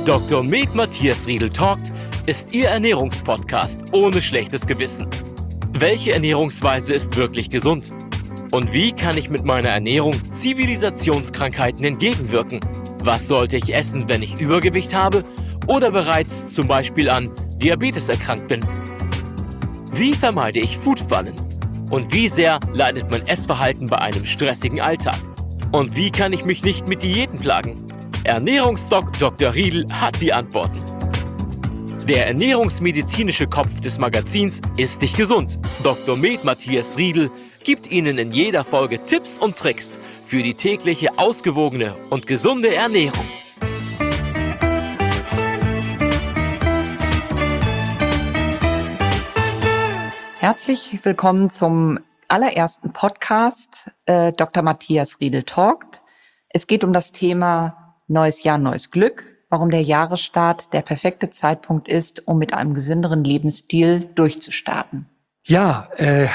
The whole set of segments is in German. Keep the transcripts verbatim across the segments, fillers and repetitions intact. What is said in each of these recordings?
Doktor Med Matthias Riedel talkt ist Ihr Ernährungspodcast ohne schlechtes Gewissen. Welche Ernährungsweise ist wirklich gesund? Und wie kann ich mit meiner Ernährung Zivilisationskrankheiten entgegenwirken? Was sollte ich essen, wenn ich Übergewicht habe oder bereits zum Beispiel an Diabetes erkrankt bin? Wie vermeide ich Foodfallen? Und wie sehr leidet mein Essverhalten bei einem stressigen Alltag? Und wie kann ich mich nicht mit Diäten plagen? Ernährungsdoc Doktor Riedel hat die Antworten. Der ernährungsmedizinische Kopf des Magazins Ist dich gesund. Doktor Med Matthias Riedel gibt Ihnen in jeder Folge Tipps und Tricks für die tägliche ausgewogene und gesunde Ernährung. Herzlich willkommen zum allerersten Podcast äh, Doktor Matthias Riedel talkt. Es geht um das Thema Neues Jahr, neues Glück, warum der Jahresstart der perfekte Zeitpunkt ist, um mit einem gesünderen Lebensstil durchzustarten. Ja, äh,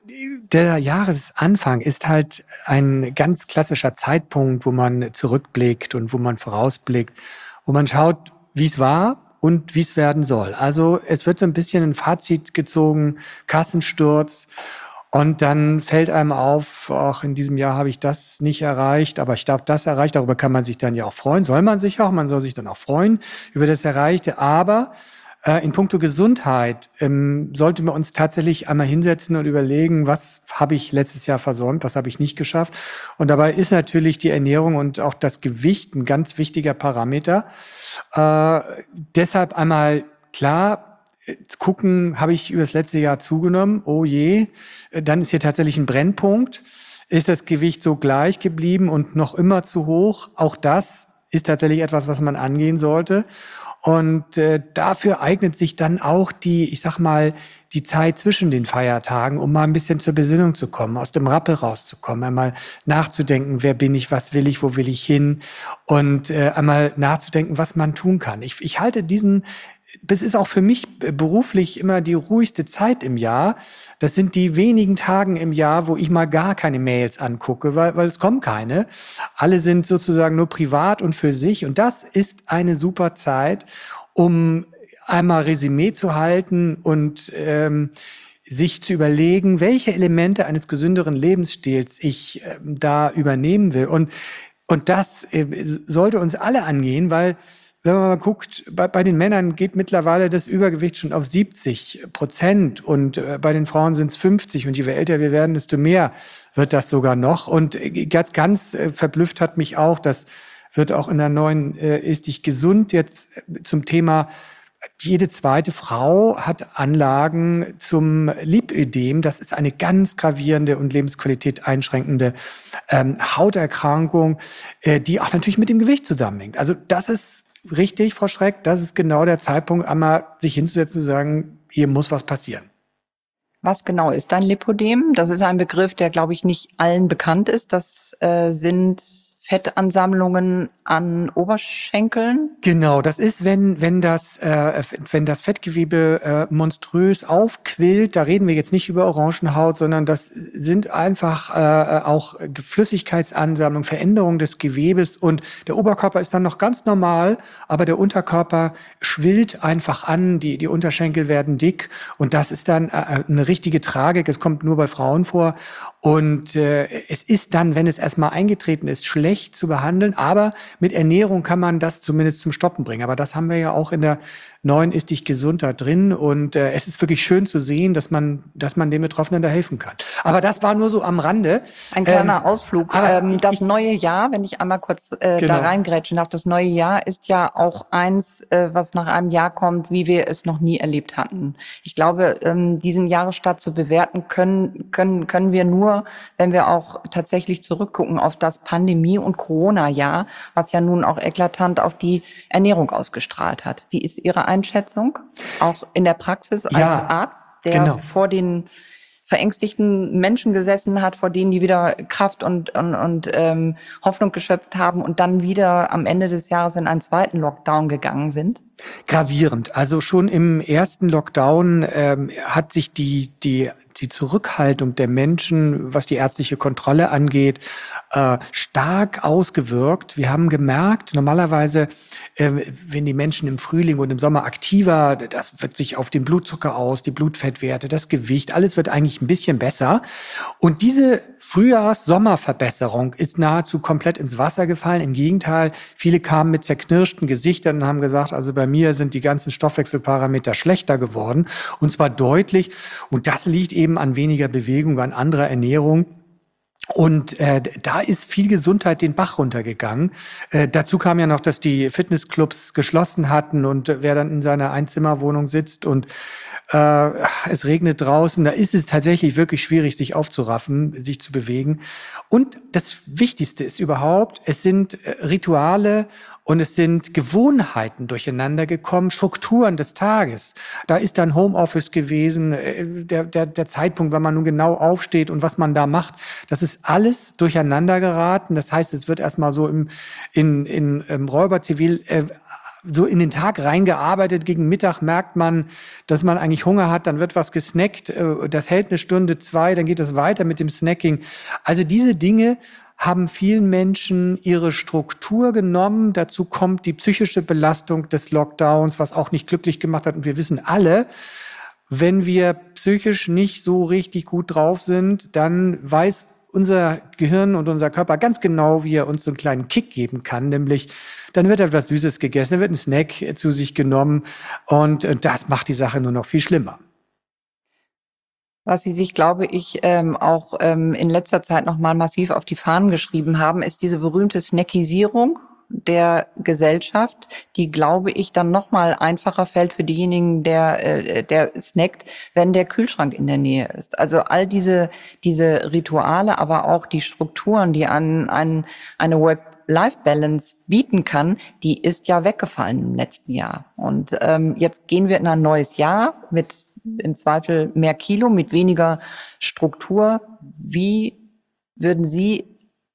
der Jahresanfang ist halt ein ganz klassischer Zeitpunkt, wo man zurückblickt und wo man vorausblickt, wo man schaut, wie es war und wie es werden soll. Also es wird so ein bisschen ein Fazit gezogen, Kassensturz. Und dann fällt einem auf, auch in diesem Jahr habe ich das nicht erreicht, aber ich habe das erreicht. Darüber kann man sich dann ja auch freuen. Soll man sich auch, man soll sich dann auch freuen über das Erreichte. Aber äh, in puncto Gesundheit ähm, sollten wir uns tatsächlich einmal hinsetzen und überlegen, was habe ich letztes Jahr versäumt, was habe ich nicht geschafft. Und dabei ist natürlich die Ernährung und auch das Gewicht ein ganz wichtiger Parameter. Äh, deshalb einmal klar, gucken, habe ich über das letzte Jahr zugenommen? Oh je, dann ist hier tatsächlich ein Brennpunkt. Ist das Gewicht so gleich geblieben und noch immer zu hoch? Auch das ist tatsächlich etwas, was man angehen sollte. Und äh, dafür eignet sich dann auch die, ich sag mal, die Zeit zwischen den Feiertagen, um mal ein bisschen zur Besinnung zu kommen, aus dem Rappel rauszukommen, einmal nachzudenken, wer bin ich, was will ich, wo will ich hin und äh, einmal nachzudenken, was man tun kann. Ich, ich halte diesen Das ist auch für mich beruflich immer die ruhigste Zeit im Jahr. Das sind die wenigen Tagen im Jahr, wo ich mal gar keine Mails angucke, weil, weil es kommen keine. Alle sind sozusagen nur privat und für sich. Und das ist eine super Zeit, um einmal Resümee zu halten und ähm, sich zu überlegen, welche Elemente eines gesünderen Lebensstils ich äh, da übernehmen will. Und, und das äh, sollte uns alle angehen, weil wenn man mal guckt, bei, bei den Männern geht mittlerweile das Übergewicht schon auf siebzig Prozent und äh, bei den Frauen sind es fünfzig und je älter wir werden, desto mehr wird das sogar noch. Und äh, ganz, ganz äh, verblüfft hat mich auch, das wird auch in der neuen äh, Ist dich gesund jetzt äh, zum Thema, jede zweite Frau hat Anlagen zum Lipödem. Das ist eine ganz gravierende und Lebensqualität einschränkende ähm, Hauterkrankung, äh, die auch natürlich mit dem Gewicht zusammenhängt. Also das ist richtig, Frau Schreck, das ist genau der Zeitpunkt, einmal sich hinzusetzen und zu sagen, hier muss was passieren. Was genau ist ein Lipödem? Das ist ein Begriff, der, glaube ich, nicht allen bekannt ist. Das äh, sind Fettansammlungen an Oberschenkeln? Genau, das ist, wenn wenn das äh, wenn das Fettgewebe äh, monströs aufquillt. Da reden wir jetzt nicht über Orangenhaut, sondern das sind einfach äh, auch Flüssigkeitsansammlungen, Veränderungen des Gewebes und der Oberkörper ist dann noch ganz normal, aber der Unterkörper schwillt einfach an, die die Unterschenkel werden dick und das ist dann äh, eine richtige Tragik. Es kommt nur bei Frauen vor und äh, es ist dann, wenn es erstmal eingetreten ist, schlecht zu behandeln, aber mit Ernährung kann man das zumindest zum Stoppen bringen. Aber das haben wir ja auch in der neuen Ist dich gesund da drin und äh, es ist wirklich schön zu sehen, dass man, dass man den Betroffenen da helfen kann. Aber das war nur so am Rande. Ein kleiner ähm, Ausflug. aber Ähm, das ich, neue Jahr, wenn ich einmal kurz äh, genau. da reingrätschen darf, das neue Jahr ist ja auch eins, äh, was nach einem Jahr kommt, wie wir es noch nie erlebt hatten. Ich glaube, ähm, diesen Jahresstart zu bewerten können, können, können wir nur, wenn wir auch tatsächlich zurückgucken auf das Pandemie- und Corona-Jahr, was ja nun auch eklatant auf die Ernährung ausgestrahlt hat. Wie ist Ihre Einschätzung? Auch in der Praxis als Ja, Arzt, der genau. vor den verängstigten Menschen gesessen hat, vor denen die wieder Kraft und, und, und ähm, Hoffnung geschöpft haben und dann wieder am Ende des Jahres in einen zweiten Lockdown gegangen sind? Gravierend. Also schon im ersten Lockdown ähm, hat sich die, die die Zurückhaltung der Menschen, was die ärztliche Kontrolle angeht, äh, stark ausgewirkt. Wir haben gemerkt, normalerweise, äh, wenn die Menschen im Frühling und im Sommer aktiver, das wirkt sich auf den Blutzucker aus, die Blutfettwerte, das Gewicht, alles wird eigentlich ein bisschen besser. Und diese Frühjahrs-Sommer-Verbesserung ist nahezu komplett ins Wasser gefallen. Im Gegenteil, viele kamen mit zerknirschten Gesichtern und haben gesagt, also bei mir sind die ganzen Stoffwechselparameter schlechter geworden. Und zwar deutlich. Und das liegt eben an weniger Bewegung, an anderer Ernährung. Und äh, da ist viel Gesundheit den Bach runtergegangen. Äh, dazu kam ja noch, dass die Fitnessclubs geschlossen hatten und äh, wer dann in seiner Einzimmerwohnung sitzt und äh, es regnet draußen, da ist es tatsächlich wirklich schwierig, sich aufzuraffen, sich zu bewegen. Und das Wichtigste ist überhaupt, es sind äh, Rituale und es sind Gewohnheiten durcheinander gekommen, Strukturen des Tages. Da ist dann Homeoffice gewesen, äh, der, der, der Zeitpunkt, wann man nun genau aufsteht und was man da macht. Das ist alles durcheinander geraten. Das heißt, es wird erstmal so im, in, in, im Räuberzivil äh, so in den Tag reingearbeitet. Gegen Mittag merkt man, dass man eigentlich Hunger hat. Dann wird was gesnackt. äh, Das hält eine Stunde, zwei. Dann geht es weiter mit dem Snacking. Also diese Dinge haben vielen Menschen ihre Struktur genommen. Dazu kommt die psychische Belastung des Lockdowns, was auch nicht glücklich gemacht hat. Und wir wissen alle, wenn wir psychisch nicht so richtig gut drauf sind, dann weiß unser Gehirn und unser Körper ganz genau, wie er uns so einen kleinen Kick geben kann. Nämlich, dann wird etwas Süßes gegessen, dann wird ein Snack zu sich genommen. Und das macht die Sache nur noch viel schlimmer. Was Sie sich, glaube ich, ähm, auch ähm, in letzter Zeit noch mal massiv auf die Fahnen geschrieben haben, ist diese berühmte Snackisierung der Gesellschaft, die, glaube ich, dann noch mal einfacher fällt für denjenigen, der äh, der snackt, wenn der Kühlschrank in der Nähe ist. Also all diese diese Rituale, aber auch die Strukturen, die an, an eine Work-Life-Balance bieten kann, die ist ja weggefallen im letzten Jahr. Und ähm, jetzt gehen wir in ein neues Jahr mit im Zweifel mehr Kilo, mit weniger Struktur. Wie würden Sie,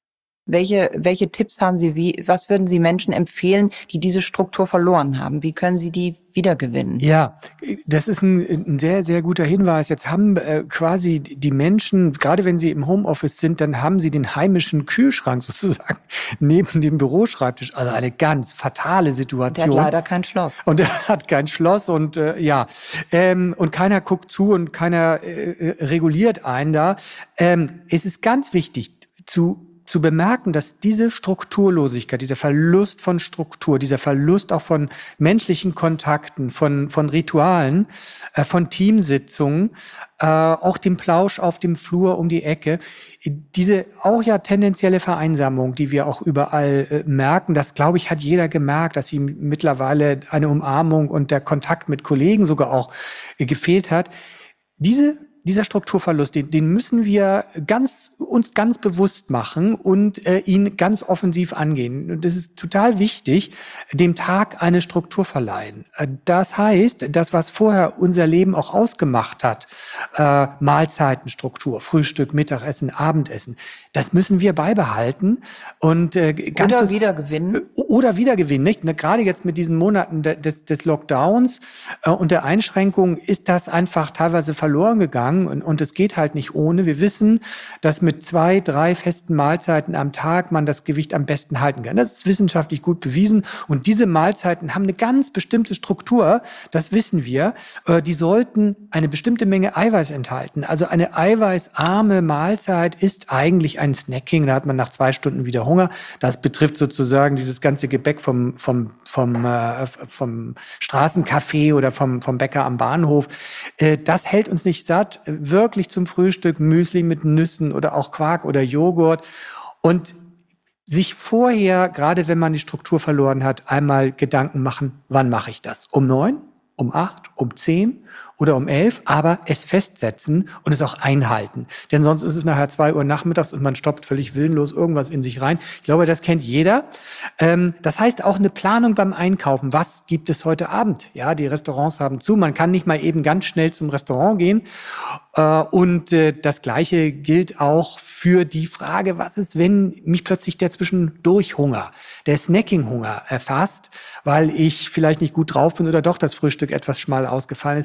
welche, welche Tipps haben Sie, wie, was würden Sie Menschen empfehlen, die diese Struktur verloren haben? Wie können Sie die wiedergewinnen? Ja, das ist ein, ein sehr, sehr guter Hinweis. Jetzt haben äh, quasi die Menschen, gerade wenn sie im Homeoffice sind, dann haben sie den heimischen Kühlschrank sozusagen neben dem Büroschreibtisch. Also eine ganz fatale Situation. Der hat leider kein Schloss. Und er hat kein Schloss und äh, ja, ähm, und keiner guckt zu und keiner äh, reguliert einen da. Ähm, es ist ganz wichtig zu zu bemerken, dass diese Strukturlosigkeit, dieser Verlust von Struktur, dieser Verlust auch von menschlichen Kontakten, von, von Ritualen, äh, von Teamsitzungen, äh, auch dem Plausch auf dem Flur um die Ecke, diese auch ja tendenzielle Vereinsamung, die wir auch überall äh, merken, das, glaube ich, hat jeder gemerkt, dass ihm mittlerweile eine Umarmung und der Kontakt mit Kollegen sogar auch äh, gefehlt hat. Diese Dieser Strukturverlust, den, den müssen wir ganz, uns ganz bewusst machen und äh, ihn ganz offensiv angehen. Und das ist total wichtig, dem Tag eine Struktur verleihen. Das heißt, das, was vorher unser Leben auch ausgemacht hat, äh, Mahlzeitenstruktur, Frühstück, Mittagessen, Abendessen, das müssen wir beibehalten und äh, ganz oder wiedergewinnen. Oder wiedergewinnen, nicht? Gerade jetzt mit diesen Monaten des, des Lockdowns äh, und der Einschränkungen ist das einfach teilweise verloren gegangen. Und, und es geht halt nicht ohne. Wir wissen, dass mit zwei, drei festen Mahlzeiten am Tag man das Gewicht am besten halten kann. Das ist wissenschaftlich gut bewiesen. Und diese Mahlzeiten haben eine ganz bestimmte Struktur. Das wissen wir. Äh, die sollten eine bestimmte Menge Eiweiß enthalten. Also eine eiweißarme Mahlzeit ist eigentlich ein Snacking. Da hat man nach zwei Stunden wieder Hunger. Das betrifft sozusagen dieses ganze Gebäck vom, vom, vom, äh, vom Straßencafé oder vom, vom Bäcker am Bahnhof. Äh, das hält uns nicht satt. Wirklich zum Frühstück Müsli mit Nüssen oder auch Quark oder Joghurt und sich vorher, gerade wenn man die Struktur verloren hat, einmal Gedanken machen, wann mache ich das? Um neun, um acht, um zehn oder um elf, aber es festsetzen und es auch einhalten. Denn sonst ist es nachher zwei Uhr nachmittags und man stoppt völlig willenlos irgendwas in sich rein. Ich glaube, das kennt jeder. Ähm, das heißt auch eine Planung beim Einkaufen. Was gibt es heute Abend? Ja, die Restaurants haben zu. Man kann nicht mal eben ganz schnell zum Restaurant gehen. Äh, und äh, das Gleiche gilt auch für die Frage, was ist, wenn mich plötzlich der Zwischendurch-Hunger, der Snacking-Hunger erfasst, weil ich vielleicht nicht gut drauf bin oder doch das Frühstück etwas schmal ausgefallen ist. Da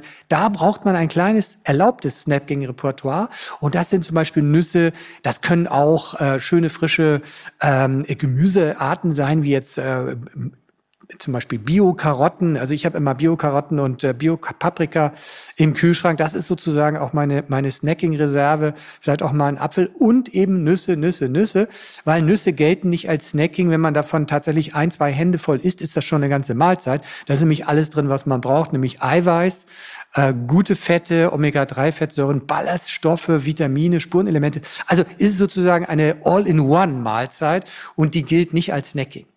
da braucht man ein kleines erlaubtes Snacking-Repertoire. Und das sind zum Beispiel Nüsse, das können auch äh, schöne, frische ähm, Gemüsearten sein, wie jetzt äh, zum Beispiel Bio-Karotten. Also ich habe immer Bio-Karotten und äh, Bio-Paprika im Kühlschrank. Das ist sozusagen auch meine, meine Snacking-Reserve. Vielleicht auch mal ein Apfel und eben Nüsse, Nüsse, Nüsse. Weil Nüsse gelten nicht als Snacking. Wenn man davon tatsächlich ein, zwei Hände voll isst, ist das schon eine ganze Mahlzeit. Da ist nämlich alles drin, was man braucht, nämlich Eiweiß, äh, gute Fette, Omega drei Fettsäuren, Ballaststoffe, Vitamine, Spurenelemente. Also ist es sozusagen eine All-in-One-Mahlzeit und die gilt nicht als Snacking.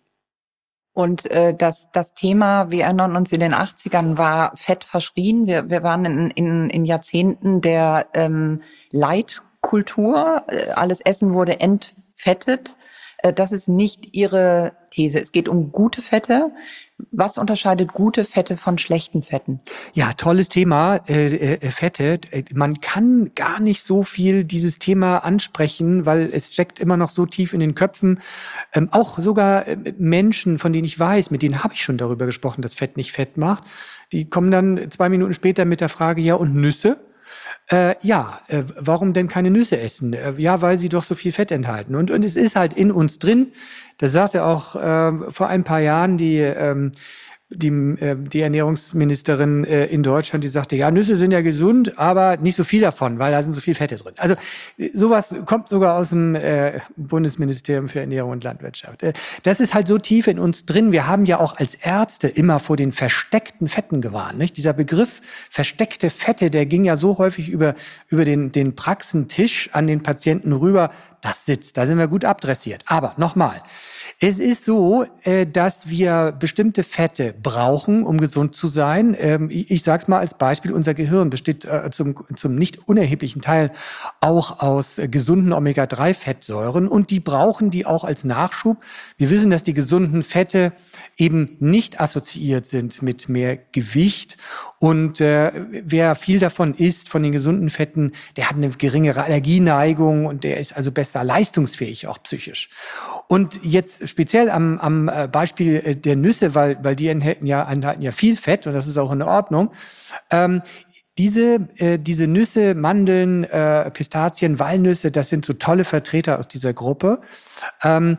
Und äh, das, das Thema, wir erinnern uns, in den achtzigern war Fett verschrien. Wir, wir waren in, in, in Jahrzehnten der ähm, Leitkultur. Äh, Alles Essen wurde entfettet. Äh, das ist nicht Ihre These. Es geht um gute Fette. Was unterscheidet gute Fette von schlechten Fetten? Ja, tolles Thema, äh, äh, Fette. Man kann gar nicht so viel dieses Thema ansprechen, weil es steckt immer noch so tief in den Köpfen. Ähm, auch sogar äh, Menschen, von denen ich weiß, mit denen habe ich schon darüber gesprochen, dass Fett nicht fett macht, die kommen dann zwei Minuten später mit der Frage, ja, und Nüsse? Äh, ja, äh, warum denn keine Nüsse essen? Äh, ja, weil sie doch so viel Fett enthalten. Und, und es ist halt in uns drin. Das sagte auch äh, vor ein paar Jahren die, ähm, die, äh, die Ernährungsministerin äh, in Deutschland, die sagte, ja, Nüsse sind ja gesund, aber nicht so viel davon, weil da sind so viel Fette drin. Also sowas kommt sogar aus dem äh, Bundesministerium für Ernährung und Landwirtschaft. Äh, das ist halt so tief in uns drin. Wir haben ja auch als Ärzte immer vor den versteckten Fetten gewarnt. Nicht? Dieser Begriff versteckte Fette, der ging ja so häufig über, über den, den Praxentisch an den Patienten rüber. Das sitzt, da sind wir gut abdressiert. Aber nochmal, es ist so, äh, dass wir bestimmte Fette brauchen, um gesund zu sein. Ähm, ich ich sage es mal als Beispiel, unser Gehirn besteht äh, zum, zum nicht unerheblichen Teil auch aus äh, gesunden Omega drei Fettsäuren und die brauchen die auch als Nachschub. Wir wissen, dass die gesunden Fette eben nicht assoziiert sind mit mehr Gewicht und äh, wer viel davon isst, von den gesunden Fetten, der hat eine geringere Allergieneigung und der ist also besser leistungsfähig, auch psychisch. Und jetzt speziell am, am Beispiel der Nüsse, weil, weil die enthalten ja, enthalten ja viel Fett und das ist auch in Ordnung. Ähm, diese, äh, diese Nüsse, Mandeln, äh, Pistazien, Walnüsse, das sind so tolle Vertreter aus dieser Gruppe. Ähm,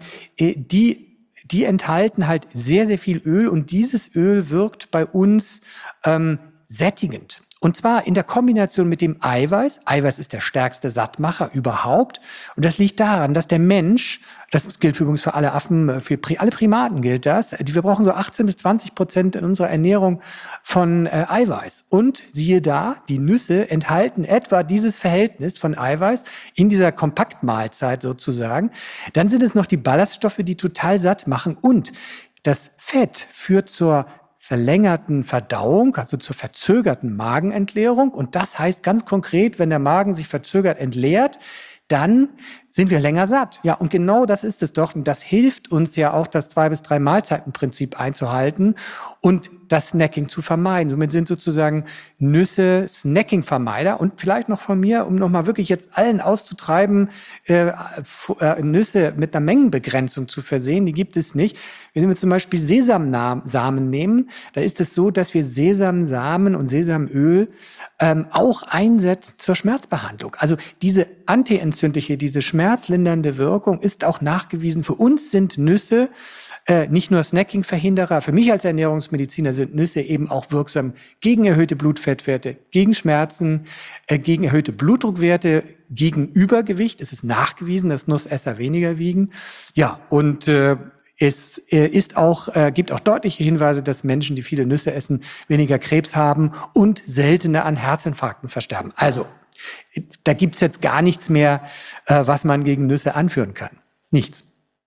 die Die enthalten halt sehr, sehr viel Öl und dieses Öl wirkt bei uns ähm, sättigend. Und zwar in der Kombination mit dem Eiweiß. Eiweiß ist der stärkste Sattmacher überhaupt. Und das liegt daran, dass der Mensch, das gilt übrigens für alle Affen, für alle Primaten gilt das, wir brauchen so achtzehn bis zwanzig Prozent in unserer Ernährung von äh, Eiweiß. Und siehe da, die Nüsse enthalten etwa dieses Verhältnis von Eiweiß in dieser Kompaktmahlzeit sozusagen. Dann sind es noch die Ballaststoffe, die total satt machen. Und das Fett führt zur verlängerten Verdauung, also zur verzögerten Magenentleerung. Und das heißt ganz konkret, wenn der Magen sich verzögert entleert, dann sind wir länger satt. Ja, und genau das ist es doch. Und das hilft uns ja auch, das zwei bis drei Mahlzeitenprinzip einzuhalten und das Snacking zu vermeiden. Somit sind sozusagen Nüsse Snacking-Vermeider. Und vielleicht noch von mir, um nochmal wirklich jetzt allen auszutreiben, äh, äh, Nüsse mit einer Mengenbegrenzung zu versehen, die gibt es nicht. Wenn wir zum Beispiel Sesamsamen nehmen, da ist es so, dass wir Sesamsamen und Sesamöl ähm, auch einsetzen zur Schmerzbehandlung. Also diese antientzündliche, diese schmerzlindernde Wirkung ist auch nachgewiesen. Für uns sind Nüsse äh, nicht nur Snacking-Verhinderer, für mich als Ernährungsmediziner sind Nüsse eben auch wirksam gegen erhöhte Blutfettwerte, gegen Schmerzen, äh, gegen erhöhte Blutdruckwerte, gegen Übergewicht. Es ist nachgewiesen, dass Nussesser weniger wiegen. Ja, und äh, es äh, ist auch, äh, gibt auch deutliche Hinweise, dass Menschen, die viele Nüsse essen, weniger Krebs haben und seltener an Herzinfarkten versterben. Also, da gibt's jetzt gar nichts mehr, äh, was man gegen Nüsse anführen kann. Nichts.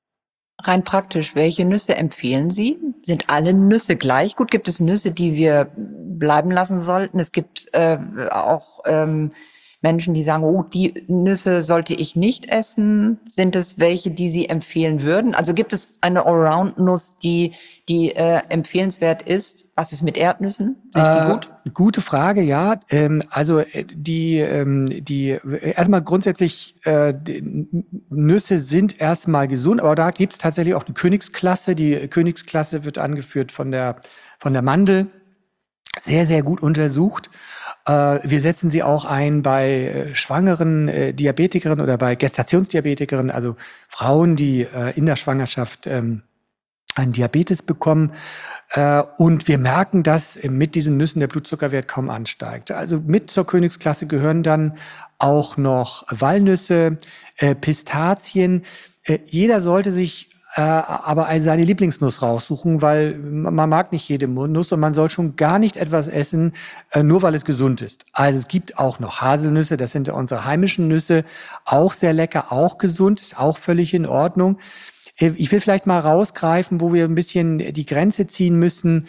Rein praktisch, welche Nüsse empfehlen Sie? Sind alle Nüsse gleich gut? Gibt es Nüsse, die wir bleiben lassen sollten? Es gibt äh, auch ähm, Menschen, die sagen, oh, die Nüsse sollte ich nicht essen. Sind es welche, die Sie empfehlen würden? Also gibt es eine Allround-Nuss, die, die äh, empfehlenswert ist? Was ist mit Erdnüssen? Sind die Äh, gut? Gute Frage, ja. Ähm, also äh, die, ähm, die erstmal grundsätzlich äh, die Nüsse sind erstmal gesund, aber da gibt's tatsächlich auch eine Königsklasse. Die Königsklasse wird angeführt von der von der Mandel. sehr, sehr gut untersucht. Äh, wir setzen sie auch ein bei äh, schwangeren äh, Diabetikerinnen oder bei Gestationsdiabetikerinnen, also Frauen, die äh, in der Schwangerschaft ähm, einen Diabetes bekommen. Äh, und wir merken, dass mit diesen Nüssen der Blutzuckerwert kaum ansteigt. Also mit zur Königsklasse gehören dann auch noch Walnüsse, äh, Pistazien. Äh, jeder sollte sich äh, aber seine Lieblingsnuss raussuchen, weil man mag nicht jede Nuss und man soll schon gar nicht etwas essen, äh, nur weil es gesund ist. Also es gibt auch noch Haselnüsse, das sind unsere heimischen Nüsse, auch sehr lecker, auch gesund, ist auch völlig in Ordnung. Ich will vielleicht mal rausgreifen, wo wir ein bisschen die Grenze ziehen müssen.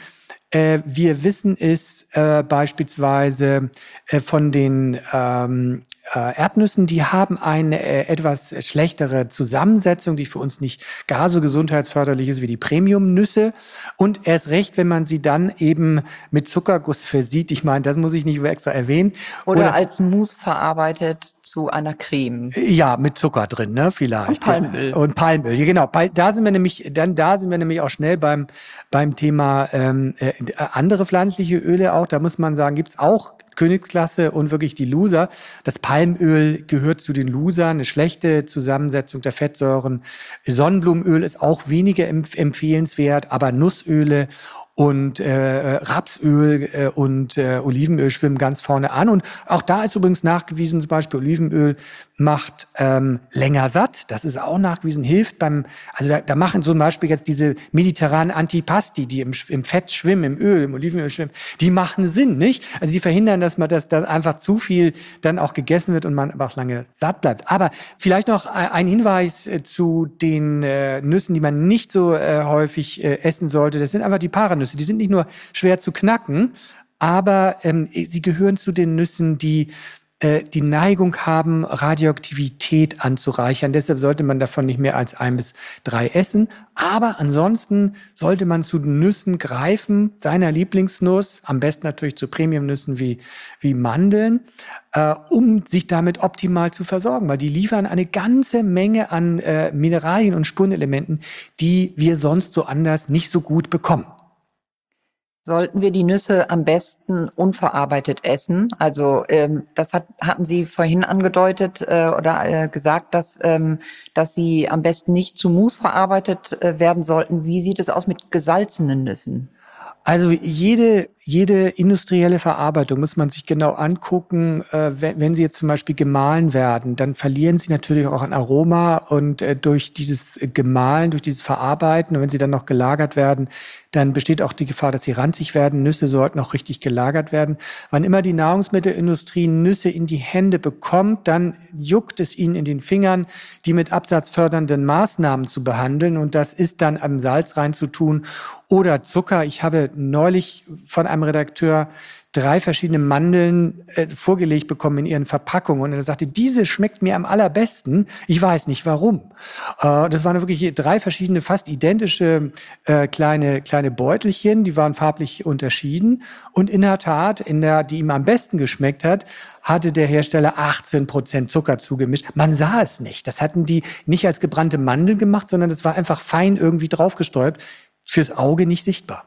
Wir wissen es äh, beispielsweise äh, von den ähm, äh, Erdnüssen, die haben eine äh, etwas schlechtere Zusammensetzung, die für uns nicht gar so gesundheitsförderlich ist wie die Premium-Nüsse. Und erst recht, wenn man sie dann eben mit Zuckerguss versieht. Ich meine, das muss ich nicht extra erwähnen. Oder, Oder als Mousse verarbeitet zu einer Creme. Ja, mit Zucker drin, ne, vielleicht. Und Palmöl. Ja. Und Palmöl, ja, genau. Da sind wir nämlich, dann da sind wir nämlich auch schnell beim beim Thema ähm, äh, andere pflanzliche Öle auch. Da muss man sagen, gibt's auch Königsklasse und wirklich die Loser. Das Palmöl gehört zu den Losern, eine schlechte Zusammensetzung der Fettsäuren. Sonnenblumenöl ist auch weniger empf- empfehlenswert, aber Nussöle und äh, Rapsöl äh, und äh, Olivenöl schwimmen ganz vorne an. Und auch da ist übrigens nachgewiesen, zum Beispiel Olivenöl macht ähm, länger satt. Das ist auch nachgewiesen, hilft beim, also da, da machen zum Beispiel jetzt diese mediterranen Antipasti, die im, im Fett schwimmen, im Öl, im Olivenöl schwimmen, die machen Sinn, nicht? Also die verhindern, dass man das, dass einfach zu viel dann auch gegessen wird und man einfach lange satt bleibt. Aber vielleicht noch ein Hinweis äh, zu den äh, Nüssen, die man nicht so äh, häufig äh, essen sollte. Das sind einfach die Paranüsse. Die sind nicht nur schwer zu knacken, aber ähm, sie gehören zu den Nüssen, die äh, die Neigung haben, Radioaktivität anzureichern. Deshalb sollte man davon nicht mehr als ein bis drei essen. Aber ansonsten sollte man zu den Nüssen greifen, seiner Lieblingsnuss, am besten natürlich zu Premiumnüssen wie, wie Mandeln, äh, um sich damit optimal zu versorgen, weil die liefern eine ganze Menge an äh, Mineralien und Spurenelementen, die wir sonst so anders nicht so gut bekommen. Sollten wir die Nüsse am besten unverarbeitet essen? Also ähm, das hat, hatten Sie vorhin angedeutet äh, oder äh, gesagt, dass, ähm, dass sie am besten nicht zu Mousse verarbeitet äh, werden sollten. Wie sieht es aus mit gesalzenen Nüssen? Also jede, jede industrielle Verarbeitung muss man sich genau angucken. Äh, wenn, wenn sie jetzt zum Beispiel gemahlen werden, dann verlieren sie natürlich auch an Aroma und äh, durch dieses Gemahlen, durch dieses Verarbeiten und wenn sie dann noch gelagert werden, dann besteht auch die Gefahr, dass sie ranzig werden. Nüsse sollten auch richtig gelagert werden. Wann immer die Nahrungsmittelindustrie Nüsse in die Hände bekommt, dann juckt es ihnen in den Fingern, die mit absatzfördernden Maßnahmen zu behandeln. Und das ist dann am Salz reinzutun oder Zucker. Ich habe neulich von einem Redakteur drei verschiedene Mandeln äh, vorgelegt bekommen in ihren Verpackungen. Und er sagte, diese schmeckt mir am allerbesten. Ich weiß nicht warum. Äh, das waren wirklich drei verschiedene, fast identische äh, kleine, kleine Beutelchen. Die waren farblich unterschieden. Und in der Tat, in der, die ihm am besten geschmeckt hat, hatte der Hersteller achtzehn Prozent Zucker zugemischt. Man sah es nicht. Das hatten die nicht als gebrannte Mandeln gemacht, sondern das war einfach fein irgendwie draufgestäubt. Fürs Auge nicht sichtbar.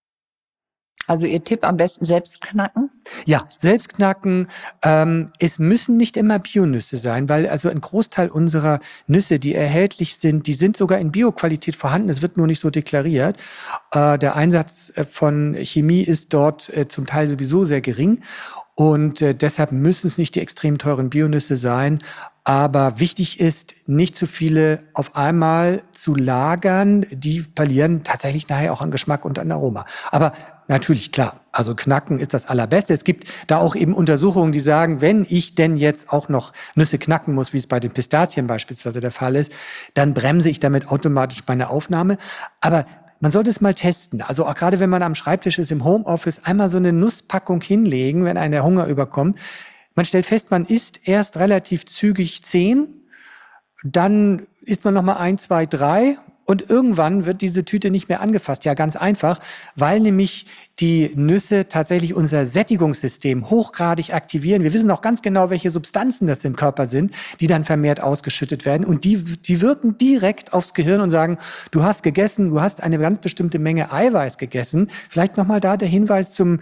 Also Ihr Tipp, am besten selbst knacken? Ja, selbst knacken. Ähm, es müssen nicht immer Bionüsse sein, weil also ein Großteil unserer Nüsse, die erhältlich sind, die sind sogar in Bioqualität vorhanden. Es wird nur nicht so deklariert. Äh, der Einsatz von Chemie ist dort äh, zum Teil sowieso sehr gering. Und äh, deshalb müssen es nicht die extrem teuren Bionüsse sein. Aber wichtig ist, nicht zu viele auf einmal zu lagern. Die verlieren tatsächlich nachher auch an Geschmack und an Aroma. Aber natürlich, klar, also knacken ist das Allerbeste. Es gibt da auch eben Untersuchungen, die sagen, wenn ich denn jetzt auch noch Nüsse knacken muss, wie es bei den Pistazien beispielsweise der Fall ist, dann bremse ich damit automatisch meine Aufnahme. Aber man sollte es mal testen. Also auch gerade wenn man am Schreibtisch ist, im Homeoffice, einmal so eine Nusspackung hinlegen, wenn einem der Hunger überkommt. Man stellt fest, man isst erst relativ zügig zehn, dann isst man nochmal ein, zwei, drei und irgendwann wird diese Tüte nicht mehr angefasst. Ja, ganz einfach, weil nämlich die Nüsse tatsächlich unser Sättigungssystem hochgradig aktivieren. Wir wissen auch ganz genau, welche Substanzen das im Körper sind, die dann vermehrt ausgeschüttet werden. Und die, die wirken direkt aufs Gehirn und sagen, du hast gegessen, du hast eine ganz bestimmte Menge Eiweiß gegessen. Vielleicht nochmal da der Hinweis zum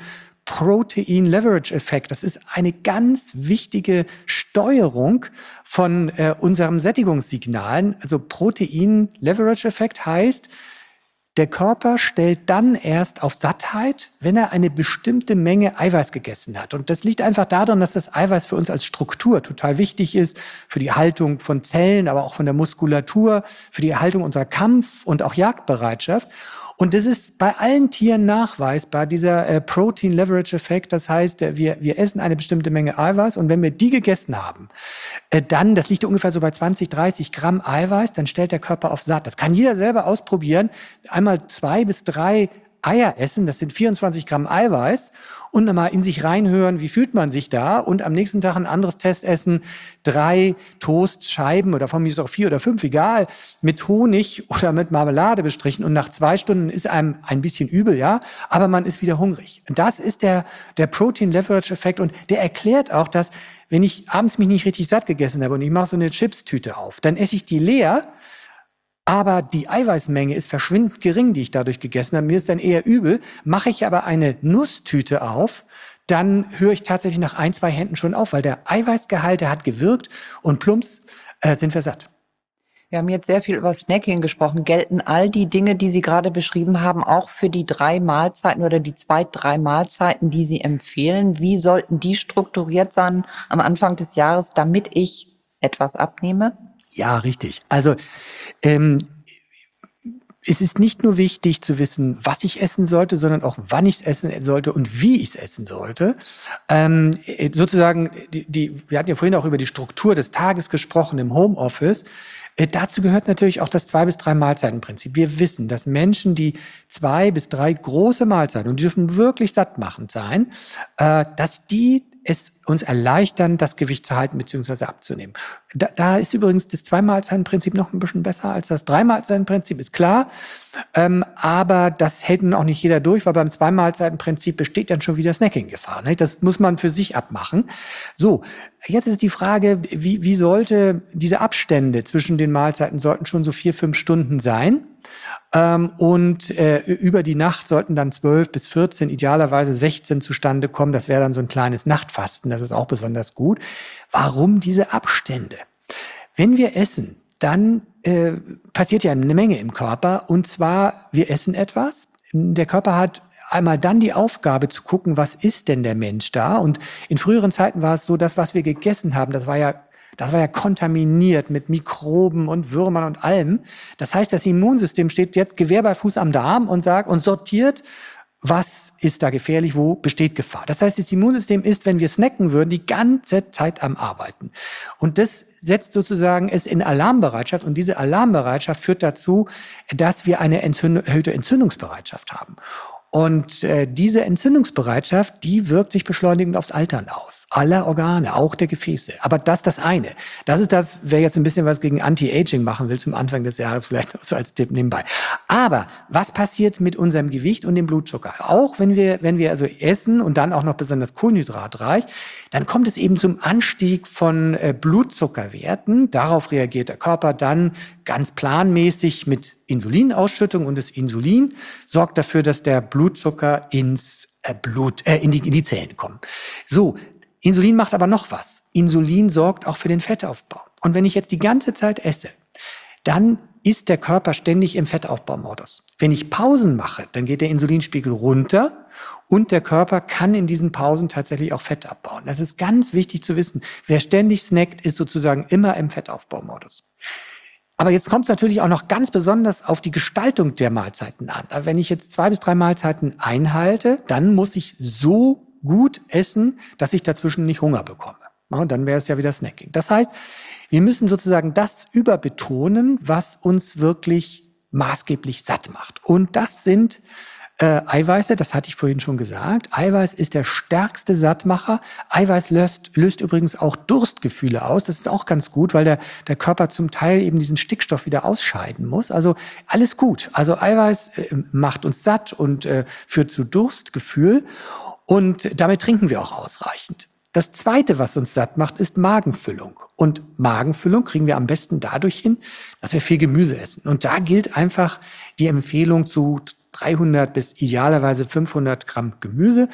Protein-Leverage-Effekt. Das ist eine ganz wichtige Steuerung von äh, unserem Sättigungssignalen. Also Protein-Leverage-Effekt heißt, der Körper stellt dann erst auf Sattheit, wenn er eine bestimmte Menge Eiweiß gegessen hat. Und das liegt einfach daran, dass das Eiweiß für uns als Struktur total wichtig ist, für die Erhaltung von Zellen, aber auch von der Muskulatur, für die Erhaltung unserer Kampf- und auch Jagdbereitschaft. Und das ist bei allen Tieren nachweisbar, dieser äh, Protein-Leverage-Effekt. Das heißt, äh, wir, wir essen eine bestimmte Menge Eiweiß und wenn wir die gegessen haben, äh, dann, das liegt ungefähr so bei zwanzig, dreißig Gramm Eiweiß, dann stellt der Körper auf satt. Das kann jeder selber ausprobieren. Einmal zwei bis drei Eier essen, das sind vierundzwanzig Gramm Eiweiß und nochmal in sich reinhören, wie fühlt man sich da und am nächsten Tag ein anderes Test essen, drei Toastscheiben oder von mir ist auch vier oder fünf, egal, mit Honig oder mit Marmelade bestrichen und nach zwei Stunden ist einem ein bisschen übel, ja, aber man ist wieder hungrig. Und das ist der, der Protein-Leverage-Effekt und der erklärt auch, dass wenn ich abends mich nicht richtig satt gegessen habe und ich mache so eine Chipstüte auf, dann esse ich die leer, aber die Eiweißmenge ist verschwindend gering, die ich dadurch gegessen habe. Mir ist dann eher übel. Mache ich aber eine Nusstüte auf, dann höre ich tatsächlich nach ein, zwei Händen schon auf, weil der Eiweißgehalt, der hat gewirkt und plumps äh, sind wir satt. Wir haben jetzt sehr viel über Snacking gesprochen. Gelten all die Dinge, die Sie gerade beschrieben haben, auch für die drei Mahlzeiten oder die zwei, drei Mahlzeiten, die Sie empfehlen? Wie sollten die strukturiert sein am Anfang des Jahres, damit ich etwas abnehme? Ja, richtig. Also ähm, es ist nicht nur wichtig zu wissen, was ich essen sollte, sondern auch, wann ich es essen sollte und wie ich es essen sollte. Ähm, sozusagen, die, die, wir hatten ja vorhin auch über die Struktur des Tages gesprochen im Homeoffice. Äh, dazu gehört natürlich auch das zwei bis drei Mahlzeitenprinzip. Wir wissen, dass Menschen, die zwei bis drei große Mahlzeiten, und die dürfen wirklich sattmachend sein, äh, dass die es uns erleichtern, das Gewicht zu halten bzw. abzunehmen. Da, da ist übrigens das Zwei-Mahlzeiten-Prinzip noch ein bisschen besser als das Drei-Mahlzeiten-Prinzip, ist klar. Ähm, aber das hält nun auch nicht jeder durch, weil beim Zwei-Mahlzeiten-Prinzip besteht dann schon wieder Snacking-Gefahr. Nicht? Das muss man für sich abmachen. So, jetzt ist die Frage, wie, wie sollte diese Abstände zwischen den Mahlzeiten sollten schon so vier, fünf Stunden sein. Ähm, und äh, über die Nacht sollten dann zwölf bis vierzehn, idealerweise sechzehn zustande kommen. Das wäre dann so ein kleines Nachtfasten, das ist auch besonders gut. Warum diese Abstände? Wenn wir essen, dann äh, passiert ja eine Menge im Körper. Und zwar, wir essen etwas. Der Körper hat einmal dann die Aufgabe zu gucken, was ist denn der Mensch da? Und in früheren Zeiten war es so, das, was wir gegessen haben, das war ja Das war ja kontaminiert mit Mikroben und Würmern und allem. Das heißt, das Immunsystem steht jetzt Gewehr bei Fuß am Darm und sagt und sortiert, was ist da gefährlich, wo besteht Gefahr. Das heißt, das Immunsystem ist, wenn wir snacken würden, die ganze Zeit am Arbeiten. Und das setzt sozusagen es in Alarmbereitschaft. Und diese Alarmbereitschaft führt dazu, dass wir eine entzünd- erhöhte Entzündungsbereitschaft haben. Und äh, diese Entzündungsbereitschaft, die wirkt sich beschleunigend aufs Altern aus. Aller Organe, auch der Gefäße. Aber das ist das eine. Das ist das, wer jetzt ein bisschen was gegen Anti-Aging machen will zum Anfang des Jahres, vielleicht so als Tipp nebenbei. Aber was passiert mit unserem Gewicht und dem Blutzucker? Auch wenn wir, wenn wir also essen und dann auch noch besonders kohlenhydratreich, dann kommt es eben zum Anstieg von äh, Blutzuckerwerten. Darauf reagiert der Körper dann ganz planmäßig mit Insulinausschüttung und das Insulin sorgt dafür, dass der Blutzucker ins äh, Blut, äh, in, die, in die Zellen kommt. So, Insulin macht aber noch was. Insulin sorgt auch für den Fettaufbau. Und wenn ich jetzt die ganze Zeit esse, dann ist der Körper ständig im Fettaufbaumodus. Wenn ich Pausen mache, dann geht der Insulinspiegel runter und der Körper kann in diesen Pausen tatsächlich auch Fett abbauen. Das ist ganz wichtig zu wissen. Wer ständig snackt, ist sozusagen immer im Fettaufbaumodus. Aber jetzt kommt es natürlich auch noch ganz besonders auf die Gestaltung der Mahlzeiten an. Wenn ich jetzt zwei bis drei Mahlzeiten einhalte, dann muss ich so gut essen, dass ich dazwischen nicht Hunger bekomme. Und dann wäre es ja wieder Snacking. Das heißt, wir müssen sozusagen das überbetonen, was uns wirklich maßgeblich satt macht. Und das sind äh, Eiweiße, das hatte ich vorhin schon gesagt. Eiweiß ist der stärkste Sattmacher. Eiweiß löst, löst übrigens auch Durstgefühle aus. Das ist auch ganz gut, weil der, der Körper zum Teil eben diesen Stickstoff wieder ausscheiden muss. Also alles gut. Also Eiweiß äh, macht uns satt und äh, führt zu Durstgefühl. Und damit trinken wir auch ausreichend. Das Zweite, was uns satt macht, ist Magenfüllung. Und Magenfüllung kriegen wir am besten dadurch hin, dass wir viel Gemüse essen. Und da gilt einfach die Empfehlung zu dreihundert bis idealerweise fünfhundert Gramm Gemüse.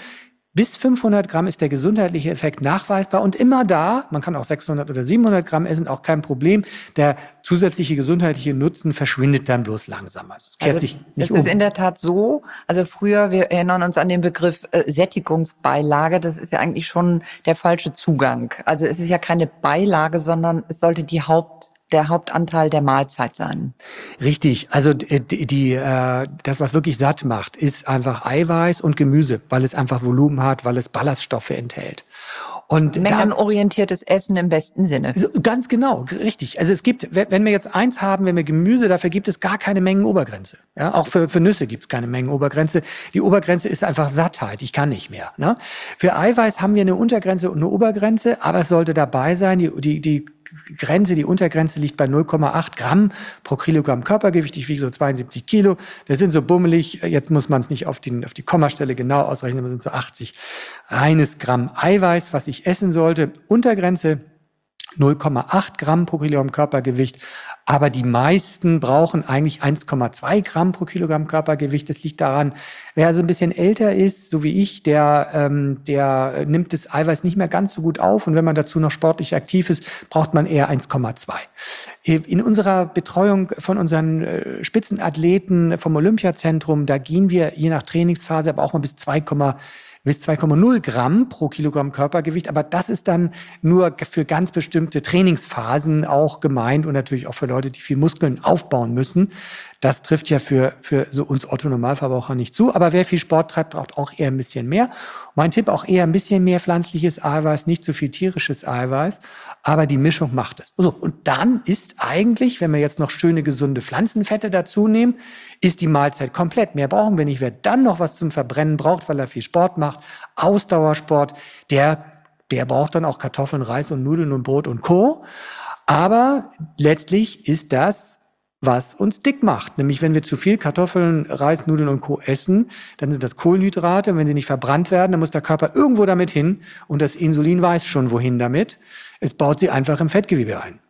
Bis fünfhundert Gramm ist der gesundheitliche Effekt nachweisbar und immer da, man kann auch sechshundert oder siebenhundert Gramm essen, auch kein Problem. Der zusätzliche gesundheitliche Nutzen verschwindet dann bloß langsam. Also es kehrt Also, sich nicht es ist um. in der Tat so, also früher, wir erinnern uns an den Begriff äh, Sättigungsbeilage, das ist ja eigentlich schon der falsche Zugang. Also es ist ja keine Beilage, sondern es sollte die Haupt der Hauptanteil der Mahlzeit sein. Richtig, also die, die, äh, das, was wirklich satt macht, ist einfach Eiweiß und Gemüse, weil es einfach Volumen hat, weil es Ballaststoffe enthält. Und mengenorientiertes Essen im besten Sinne. Ganz genau, richtig. Also es gibt, wenn wir jetzt eins haben, wenn wir Gemüse, dafür gibt es gar keine Mengenobergrenze. Ja, auch für, für Nüsse gibt es keine Mengenobergrenze. Die Obergrenze ist einfach Sattheit. Ich kann nicht mehr. Ne? Für Eiweiß haben wir eine Untergrenze und eine Obergrenze, aber es sollte dabei sein, die, die, die Grenze, die Untergrenze liegt bei null Komma acht Gramm pro Kilogramm Körpergewicht. Ich wiege so zweiundsiebzig Kilo. Das sind so bummelig. Jetzt muss man es nicht auf die, auf die Kommastelle genau ausrechnen, aber sind so achtzig reines Gramm Eiweiß, was ich essen sollte. Untergrenze null Komma acht Gramm pro Kilogramm Körpergewicht. Aber die meisten brauchen eigentlich eins Komma zwei Gramm pro Kilogramm Körpergewicht. Das liegt daran, wer also ein bisschen älter ist, so wie ich, der, ähm, der nimmt das Eiweiß nicht mehr ganz so gut auf. Und wenn man dazu noch sportlich aktiv ist, braucht man eher eins Komma zwei. In unserer Betreuung von unseren äh, Spitzenathleten vom Olympiazentrum, da gehen wir je nach Trainingsphase aber auch mal bis zwei bis zwei Komma null Gramm pro Kilogramm Körpergewicht. Aber das ist dann nur für ganz bestimmte Trainingsphasen auch gemeint und natürlich auch für Leute, die viel Muskeln aufbauen müssen. Das trifft ja für, für so uns Otto-Normalverbraucher nicht zu. Aber wer viel Sport treibt, braucht auch eher ein bisschen mehr. Mein Tipp auch eher ein bisschen mehr pflanzliches Eiweiß, nicht zu viel tierisches Eiweiß. Aber die Mischung macht es. So, und dann ist eigentlich, wenn wir jetzt noch schöne, gesunde Pflanzenfette dazu nehmen, ist die Mahlzeit komplett. Mehr brauchen wir nicht. Wer dann noch was zum Verbrennen braucht, weil er viel Sport macht, Ausdauersport, der, der braucht dann auch Kartoffeln, Reis und Nudeln und Brot und Co. Aber letztlich ist das, was uns dick macht. Nämlich, wenn wir zu viel Kartoffeln, Reis, Nudeln und Co. essen, dann sind das Kohlenhydrate. Und wenn sie nicht verbrannt werden, dann muss der Körper irgendwo damit hin. Und das Insulin weiß schon, wohin damit. Es baut sie einfach im Fettgewebe ein.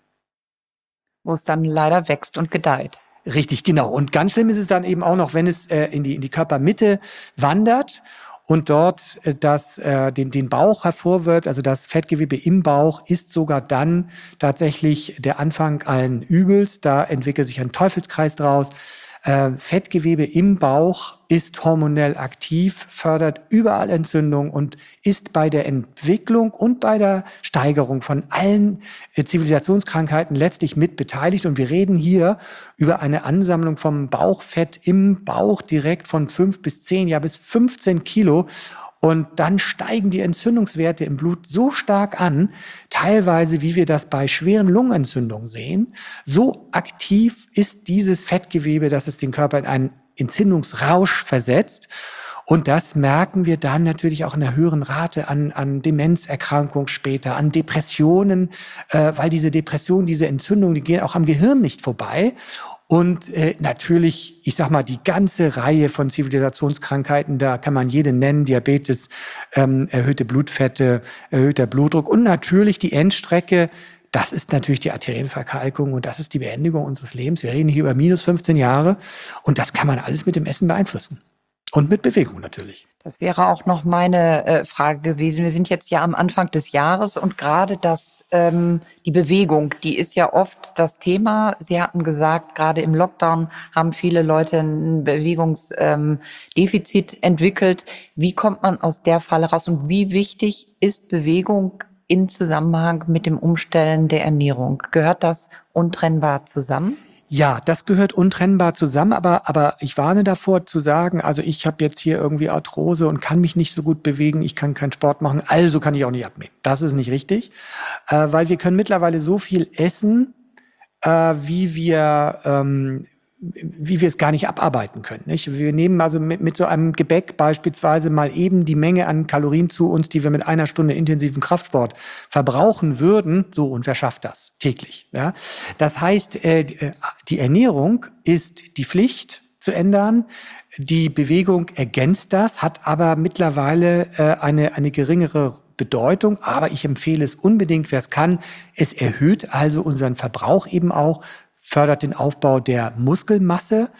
Wo es dann leider wächst und gedeiht. Richtig, genau. Und ganz schlimm ist es dann eben auch noch, wenn es äh, in die, in die Körpermitte wandert und dort äh, das, äh, den, den Bauch hervorwirbt, also das Fettgewebe im Bauch, ist sogar dann tatsächlich der Anfang allen Übels. Da entwickelt sich ein Teufelskreis draus. Äh, Fettgewebe im Bauch ist hormonell aktiv, fördert überall Entzündung und ist bei der Entwicklung und bei der Steigerung von allen äh, Zivilisationskrankheiten letztlich mit beteiligt. Und wir reden hier über eine Ansammlung vom Bauchfett im Bauch direkt von fünf bis zehn, ja bis fünfzehn Kilo. Und dann steigen die Entzündungswerte im Blut so stark an, teilweise wie wir das bei schweren Lungenentzündungen sehen. So aktiv ist dieses Fettgewebe, dass es den Körper in einen Entzündungsrausch versetzt. Und das merken wir dann natürlich auch in einer höheren Rate an, an Demenzerkrankungen später, an Depressionen, äh, weil diese Depressionen, diese Entzündungen, die gehen auch am Gehirn nicht vorbei. Und äh, natürlich, ich sag mal, die ganze Reihe von Zivilisationskrankheiten, da kann man jede nennen, Diabetes, ähm, erhöhte Blutfette, erhöhter Blutdruck und natürlich die Endstrecke, das ist natürlich die Arterienverkalkung und das ist die Beendigung unseres Lebens. Wir reden hier über minus fünfzehn Jahre und das kann man alles mit dem Essen beeinflussen. Und mit Bewegung natürlich. Das wäre auch noch meine äh, Frage gewesen. Wir sind jetzt ja am Anfang des Jahres und gerade das, ähm, die Bewegung, die ist ja oft das Thema. Sie hatten gesagt, gerade im Lockdown haben viele Leute ein Bewegungsdefizit ähm, entwickelt. Wie kommt man aus der Falle raus und wie wichtig ist Bewegung in Zusammenhang mit dem Umstellen der Ernährung? Gehört das untrennbar zusammen? Ja, das gehört untrennbar zusammen, aber, aber ich warne davor zu sagen, also ich habe jetzt hier irgendwie Arthrose und kann mich nicht so gut bewegen, ich kann keinen Sport machen, also kann ich auch nicht abnehmen. Das ist nicht richtig, äh, weil wir können mittlerweile so viel essen, äh, wie wir ähm, wie wir es gar nicht abarbeiten können. Nicht? Wir nehmen also mit, mit so einem Gebäck beispielsweise mal eben die Menge an Kalorien zu uns, die wir mit einer Stunde intensiven Kraftsport verbrauchen würden. So, und wer schafft das täglich? Ja? Das heißt, äh, die Ernährung ist die Pflicht zu ändern. Die Bewegung ergänzt das, hat aber mittlerweile äh, eine, eine geringere Bedeutung, aber ich empfehle es unbedingt, wer es kann. Es erhöht also unseren Verbrauch eben auch, fördert den Aufbau der Muskelmasse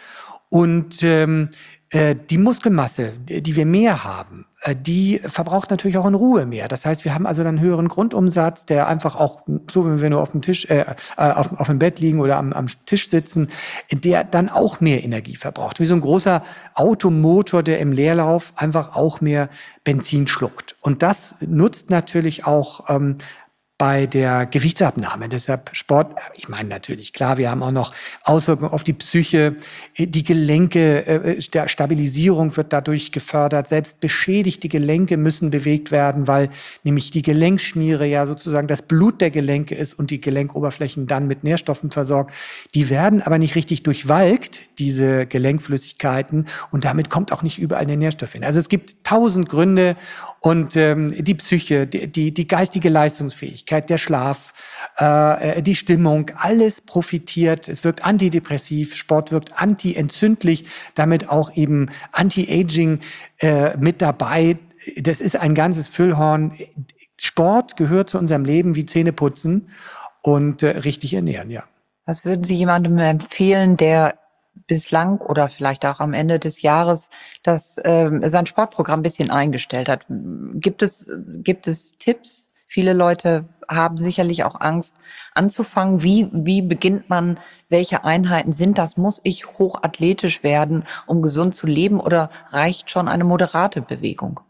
Und ähm, äh, die Muskelmasse, die wir mehr haben, äh, die verbraucht natürlich auch in Ruhe mehr. Das heißt, wir haben also dann einen höheren Grundumsatz, der einfach auch, so wenn wir nur auf dem Tisch, äh, äh, auf, auf dem Bett liegen oder am, am Tisch sitzen, der dann auch mehr Energie verbraucht. Wie so ein großer Automotor, der im Leerlauf einfach auch mehr Benzin schluckt. Und das nutzt natürlich auch ähm, bei der Gewichtsabnahme. Deshalb Sport, ich meine natürlich, klar, wir haben auch noch Auswirkungen auf die Psyche, die Gelenke, der Stabilisierung wird dadurch gefördert. Selbst beschädigte Gelenke müssen bewegt werden, weil nämlich die Gelenkschmiere ja sozusagen das Blut der Gelenke ist und die Gelenkoberflächen dann mit Nährstoffen versorgt. Die werden aber nicht richtig durchwalkt, diese Gelenkflüssigkeiten, und damit kommt auch nicht überall der Nährstoff hin. Also es gibt tausend Gründe. Und ähm, die Psyche, die, die, die geistige Leistungsfähigkeit, der Schlaf, äh, die Stimmung, alles profitiert. Es wirkt antidepressiv, Sport wirkt antientzündlich, damit auch eben Anti-Aging äh, mit dabei. Das ist ein ganzes Füllhorn. Sport gehört zu unserem Leben wie Zähneputzen und äh, richtig ernähren, ja. Was würden Sie jemandem empfehlen, der bislang oder vielleicht auch am Ende des Jahres das ähm, sein Sportprogramm ein bisschen eingestellt hat? Gibt es gibt es Tipps? Viele Leute haben sicherlich auch Angst anzufangen. Wie wie beginnt man? Welche Einheiten sind das? Muss ich hochathletisch werden, um gesund zu leben, oder reicht schon eine moderate Bewegung?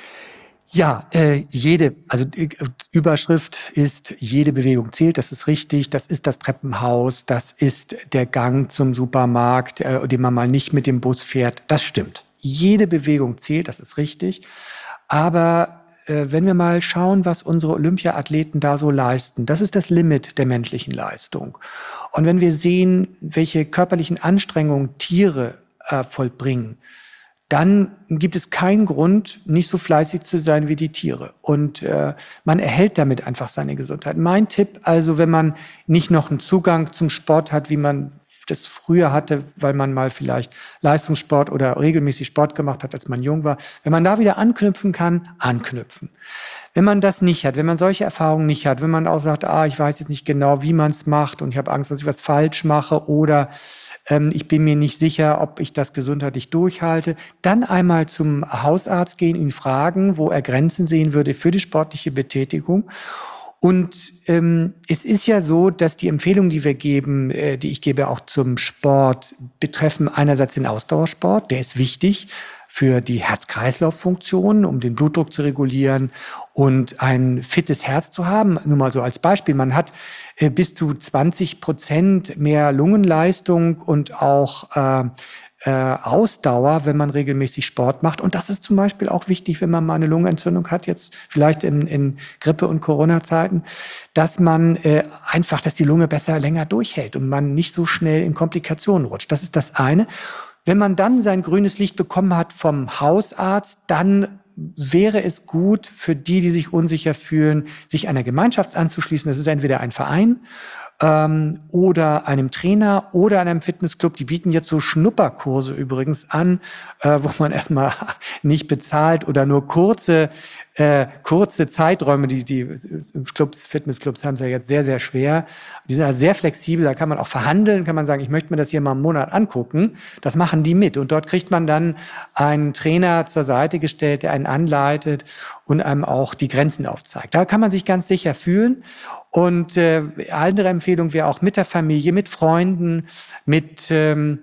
Ja, äh, jede, also die Überschrift ist, jede Bewegung zählt, das ist richtig, das ist das Treppenhaus, das ist der Gang zum Supermarkt, äh, den man mal nicht mit dem Bus fährt, das stimmt. Jede Bewegung zählt, das ist richtig, aber äh, wenn wir mal schauen, was unsere Olympiaathleten da so leisten, das ist das Limit der menschlichen Leistung. Und wenn wir sehen, welche körperlichen Anstrengungen Tiere äh, vollbringen, dann gibt es keinen Grund, nicht so fleißig zu sein wie die Tiere. Und äh, man erhält damit einfach seine Gesundheit. Mein Tipp also, wenn man nicht noch einen Zugang zum Sport hat, wie man das früher hatte, weil man mal vielleicht Leistungssport oder regelmäßig Sport gemacht hat, als man jung war, wenn man da wieder anknüpfen kann, anknüpfen. Wenn man das nicht hat, wenn man solche Erfahrungen nicht hat, wenn man auch sagt, ah, ich weiß jetzt nicht genau, wie man es macht und ich habe Angst, dass ich was falsch mache, oder ähm, ich bin mir nicht sicher, ob ich das gesundheitlich durchhalte, dann einmal zum Hausarzt gehen, ihn fragen, wo er Grenzen sehen würde für die sportliche Betätigung. Und ähm, es ist ja so, dass die Empfehlungen, die wir geben, äh, die ich gebe auch zum Sport, betreffen einerseits den Ausdauersport, der ist wichtig für die Herz-Kreislauf-Funktion, um den Blutdruck zu regulieren und ein fittes Herz zu haben. Nur mal so als Beispiel, man hat äh, bis zu zwanzig Prozent mehr Lungenleistung und auch äh, äh, Ausdauer, wenn man regelmäßig Sport macht. Und das ist zum Beispiel auch wichtig, wenn man mal eine Lungenentzündung hat, jetzt vielleicht in, in Grippe- und Corona-Zeiten, dass man äh, einfach, dass die Lunge besser länger durchhält und man nicht so schnell in Komplikationen rutscht. Das ist das eine. Wenn man dann sein grünes Licht bekommen hat vom Hausarzt, dann wäre es gut für die, die sich unsicher fühlen, sich einer Gemeinschaft anzuschließen. Das ist entweder ein Verein ähm, oder einem Trainer oder einem Fitnessclub. Die bieten jetzt so Schnupperkurse übrigens an, äh, wo man erstmal nicht bezahlt oder nur kurze äh, kurze Zeiträume. Die, die Clubs, Fitnessclubs haben es ja jetzt sehr, sehr schwer. Die sind ja sehr flexibel. Da kann man auch verhandeln, kann man sagen, ich möchte mir das hier mal einen Monat angucken. Das machen die mit. Und dort kriegt man dann einen Trainer zur Seite gestellt, der einen anleitet und einem auch die Grenzen aufzeigt. Da kann man sich ganz sicher fühlen. Und äh, andere Empfehlung wäre auch mit der Familie, mit Freunden, mit ähm,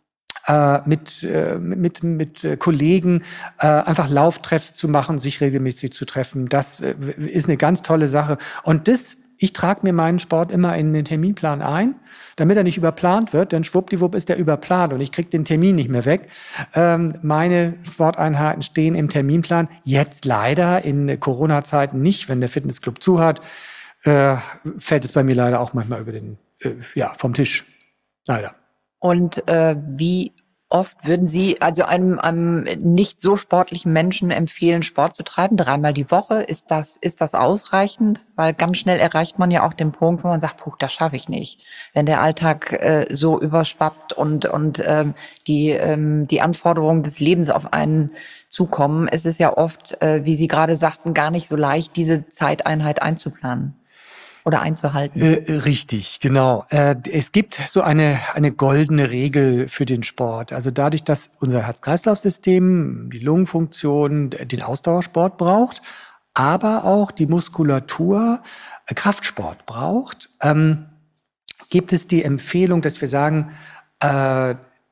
äh, mit, äh, mit, mit äh, Kollegen äh, einfach Lauftreffs zu machen, sich regelmäßig zu treffen. Das äh, ist eine ganz tolle Sache. Und das, ich trage mir meinen Sport immer in den Terminplan ein, damit er nicht überplant wird, denn schwuppdiwupp ist der überplant und ich kriege den Termin nicht mehr weg. Ähm, meine Sporteinheiten stehen im Terminplan, jetzt leider in Corona-Zeiten nicht, wenn der Fitnessclub zu hat, äh, fällt es bei mir leider auch manchmal über den, äh, ja, vom Tisch. Leider. Und äh, wie oft würden Sie also einem, einem nicht so sportlichen Menschen empfehlen, Sport zu treiben? Dreimal die Woche? Ist das, ist das ausreichend? Weil ganz schnell erreicht man ja auch den Punkt, wo man sagt, puh, das schaffe ich nicht. Wenn der Alltag äh, so überschwappt und, und ähm, die, ähm, die Anforderungen des Lebens auf einen zukommen, es ist ja oft, äh, wie Sie gerade sagten, gar nicht so leicht, diese Zeiteinheit einzuplanen. oder einzuhalten? Äh, richtig, genau. Äh, es gibt so eine, eine goldene Regel für den Sport. Also dadurch, dass unser Herz-Kreislauf-System, die Lungenfunktion, den Ausdauersport braucht, aber auch die Muskulatur äh, Kraftsport braucht, ähm, gibt es die Empfehlung, dass wir sagen, äh,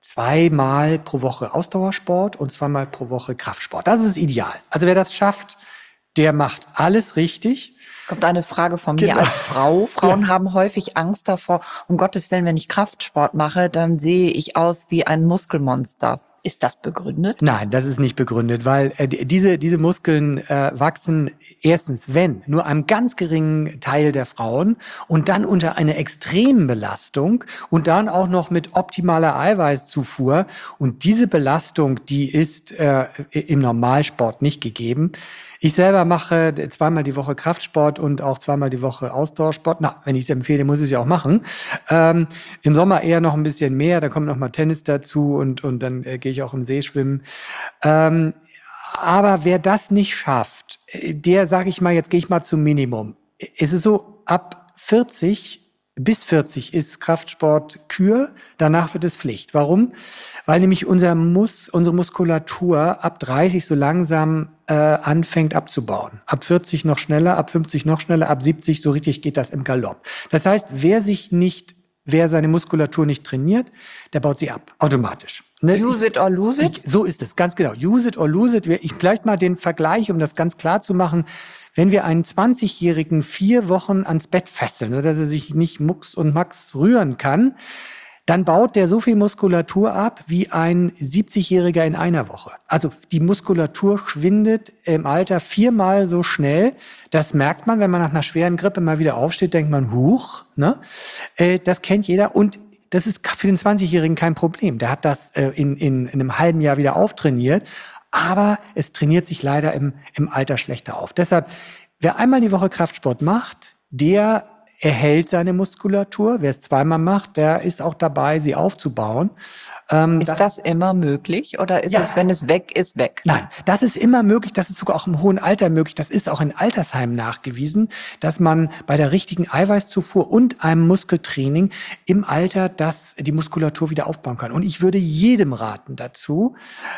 zweimal pro Woche Ausdauersport und zweimal pro Woche Kraftsport. Das ist ideal. Also wer das schafft, der macht alles richtig. Kommt eine Frage von mir Genau. als Frau. Frauen Ja. haben häufig Angst davor, um Gottes Willen, wenn ich Kraftsport mache, dann sehe ich aus wie ein Muskelmonster. Ist das begründet? Nein, das ist nicht begründet, weil äh, diese, diese Muskeln äh, wachsen erstens, wenn, nur einem ganz geringen Teil der Frauen und dann unter einer extremen Belastung und dann auch noch mit optimaler Eiweißzufuhr. Und diese Belastung, die ist äh, im Normalsport nicht gegeben. Ich selber mache zweimal die Woche Kraftsport und auch zweimal die Woche Ausdauersport. Na, wenn ich es empfehle, muss ich es ja auch machen. Ähm, im Sommer eher noch ein bisschen mehr, da kommt noch mal Tennis dazu und, und dann äh, gehe ich auch im See schwimmen. Ähm, aber wer das nicht schafft, der, sage ich mal, jetzt gehe ich mal zum Minimum. Es ist so, ab vierzig bis vierzig ist Kraftsport Kür, danach wird es Pflicht. Warum? Weil nämlich unser Mus, unsere Muskulatur ab dreißig so langsam äh, anfängt abzubauen. Ab vierzig noch schneller, ab fünfzig noch schneller, ab siebzig so richtig geht das im Galopp. Das heißt, wer sich nicht, wer seine Muskulatur nicht trainiert, der baut sie ab, automatisch. Ne? Use it or lose it? Ich, so ist es, ganz genau. Use it or lose it. Ich vielleicht mal den Vergleich, um das ganz klar zu machen. Wenn wir einen zwanzigjährigen vier Wochen ans Bett fesseln, sodass er sich nicht mucks und max rühren kann, dann baut der so viel Muskulatur ab wie ein siebzigjähriger in einer Woche. Also die Muskulatur schwindet im Alter viermal so schnell. Das merkt man, wenn man nach einer schweren Grippe mal wieder aufsteht, denkt man, huch, ne? Äh, das kennt jeder und das ist für den zwanzigjährigen kein Problem. Der hat das äh, in, in, in einem halben Jahr wieder auftrainiert. Aber es trainiert sich leider im, im Alter schlechter auf. Deshalb, wer einmal die Woche Kraftsport macht, der erhält seine Muskulatur. Wer es zweimal macht, der ist auch dabei, sie aufzubauen. Ähm, ist das, das immer möglich oder ist ja. es, wenn es weg ist, weg? Nein, das ist immer möglich. Das ist sogar auch im hohen Alter möglich. Das ist auch in Altersheimen nachgewiesen, dass man bei der richtigen Eiweißzufuhr und einem Muskeltraining im Alter das, die Muskulatur wieder aufbauen kann. Und ich würde jedem raten dazu,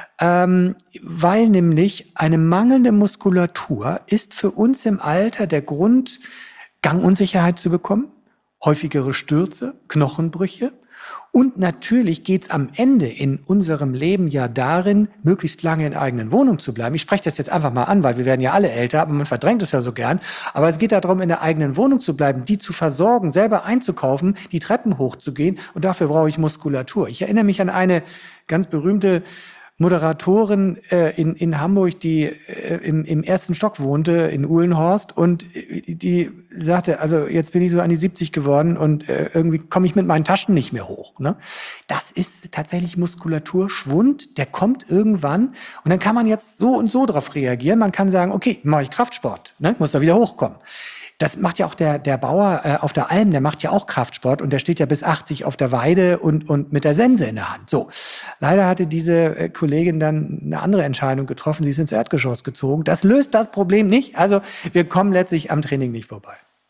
ähm, weil nämlich eine mangelnde Muskulatur ist für uns im Alter der Grund, Gangunsicherheit zu bekommen, häufigere Stürze, Knochenbrüche. Und natürlich geht's am Ende in unserem Leben ja darin, möglichst lange in der eigenen Wohnung zu bleiben. Ich spreche das jetzt einfach mal an, weil wir werden ja alle älter, aber man verdrängt es ja so gern. Aber es geht darum, in der eigenen Wohnung zu bleiben, die zu versorgen, selber einzukaufen, die Treppen hochzugehen. Und dafür brauche ich Muskulatur. Ich erinnere mich an eine ganz berühmte Moderatorin äh, in, in Hamburg, die äh, im, im ersten Stock wohnte, in Uhlenhorst, und äh, die sagte, also jetzt bin ich so an die siebzig geworden und äh, irgendwie komme ich mit meinen Taschen nicht mehr hoch. Ne? Das ist tatsächlich Muskulaturschwund, der kommt irgendwann und dann kann man jetzt so und so drauf reagieren. Man kann sagen, okay, mache ich Kraftsport, ne? Muss da wieder hochkommen. Das macht ja auch der, der Bauer äh, auf der Alm, der macht ja auch Kraftsport und der steht ja bis achtzig auf der Weide und, und mit der Sense in der Hand. So. Leider hatte diese äh, Kollegin dann eine andere Entscheidung getroffen, sie ist ins Erdgeschoss gezogen. Das löst das Problem nicht. Also wir kommen letztlich am Training nicht vorbei.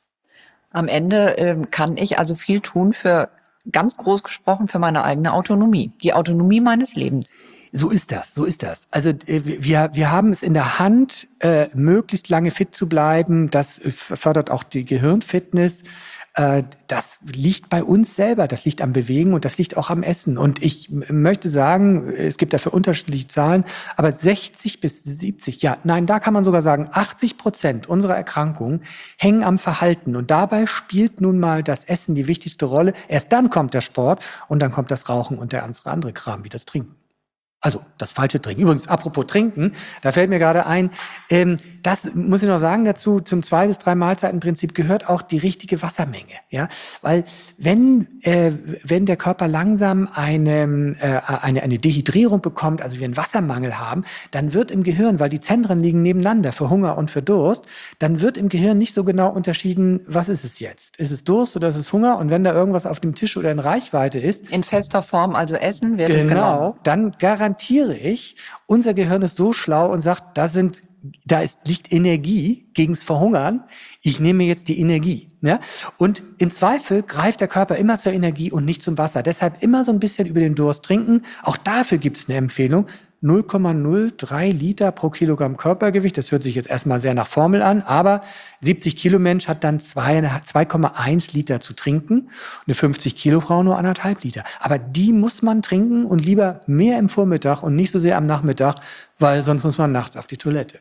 Am Ende ähm, kann ich also viel tun für, ganz groß gesprochen, für meine eigene Autonomie. Die Autonomie meines Lebens. So ist das, so ist das. Also äh, wir, wir haben es in der Hand, äh, möglichst lange fit zu bleiben. Das fördert auch die Gehirnfitness. Äh, das liegt bei uns selber, das liegt am Bewegen und das liegt auch am Essen. Und ich m- möchte sagen, es gibt dafür unterschiedliche Zahlen, aber sechzig bis siebzig, ja, nein, da kann man sogar sagen, achtzig Prozent unserer Erkrankungen hängen am Verhalten. Und dabei spielt nun mal das Essen die wichtigste Rolle. Erst dann kommt der Sport und dann kommt das Rauchen und der andere Kram, wie das Trinken. Also das falsche Trinken. Übrigens, apropos Trinken, da fällt mir gerade ein, ähm, das muss ich noch sagen dazu, zum zwei bis drei Mahlzeitenprinzip gehört auch die richtige Wassermenge. Ja, weil wenn äh, wenn der Körper langsam eine, äh, eine eine Dehydrierung bekommt, also wir einen Wassermangel haben, dann wird im Gehirn, weil die Zentren liegen nebeneinander für Hunger und für Durst, dann wird im Gehirn nicht so genau unterschieden, was ist es jetzt? Ist es Durst oder ist es Hunger? Und wenn da irgendwas auf dem Tisch oder in Reichweite ist, In fester Form, also Essen, wird es genommen. genau, dann garantiere ich, unser Gehirn ist so schlau und sagt, das sind da ist, liegt Energie gegens Verhungern. Ich nehme jetzt die Energie. Ja? Und im Zweifel greift der Körper immer zur Energie und nicht zum Wasser. Deshalb immer so ein bisschen über den Durst trinken. Auch dafür gibt es eine Empfehlung. null Komma null drei Liter pro Kilogramm Körpergewicht. Das hört sich jetzt erstmal sehr nach Formel an, aber siebzig Kilo Mensch hat dann zwei Komma eins Liter zu trinken. Eine fünfzig Kilo Frau nur anderthalb Liter. Aber die muss man trinken und lieber mehr im Vormittag und nicht so sehr am Nachmittag, weil sonst muss man nachts auf die Toilette.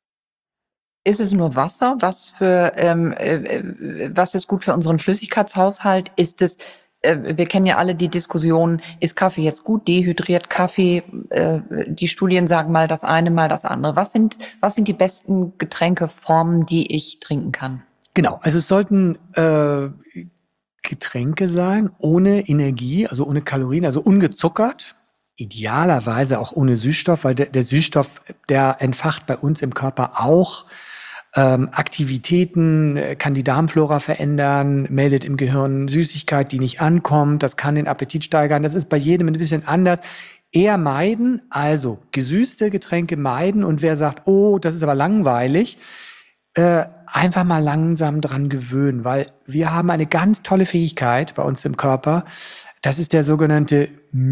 Ist es nur Wasser? Was für ähm, äh, was ist gut für unseren Flüssigkeitshaushalt? Ist es äh, wir kennen ja alle die Diskussion, ist Kaffee jetzt gut, dehydriert Kaffee? Äh, die Studien sagen mal das eine, mal das andere. Was sind was sind die besten Getränkeformen, die ich trinken kann? Genau, also es sollten äh, Getränke sein ohne Energie, also ohne Kalorien, also ungezuckert. Idealerweise auch ohne Süßstoff, weil der, der Süßstoff, der entfacht bei uns im Körper auch ähm, Aktivitäten, kann die Darmflora verändern, meldet im Gehirn Süßigkeit, die nicht ankommt. Das kann den Appetit steigern. Das ist bei jedem ein bisschen anders. Eher meiden, also gesüßte Getränke meiden. Und wer sagt, oh, das ist aber langweilig, äh, einfach mal langsam dran gewöhnen, weil wir haben eine ganz tolle Fähigkeit bei uns im Körper. Das ist der sogenannte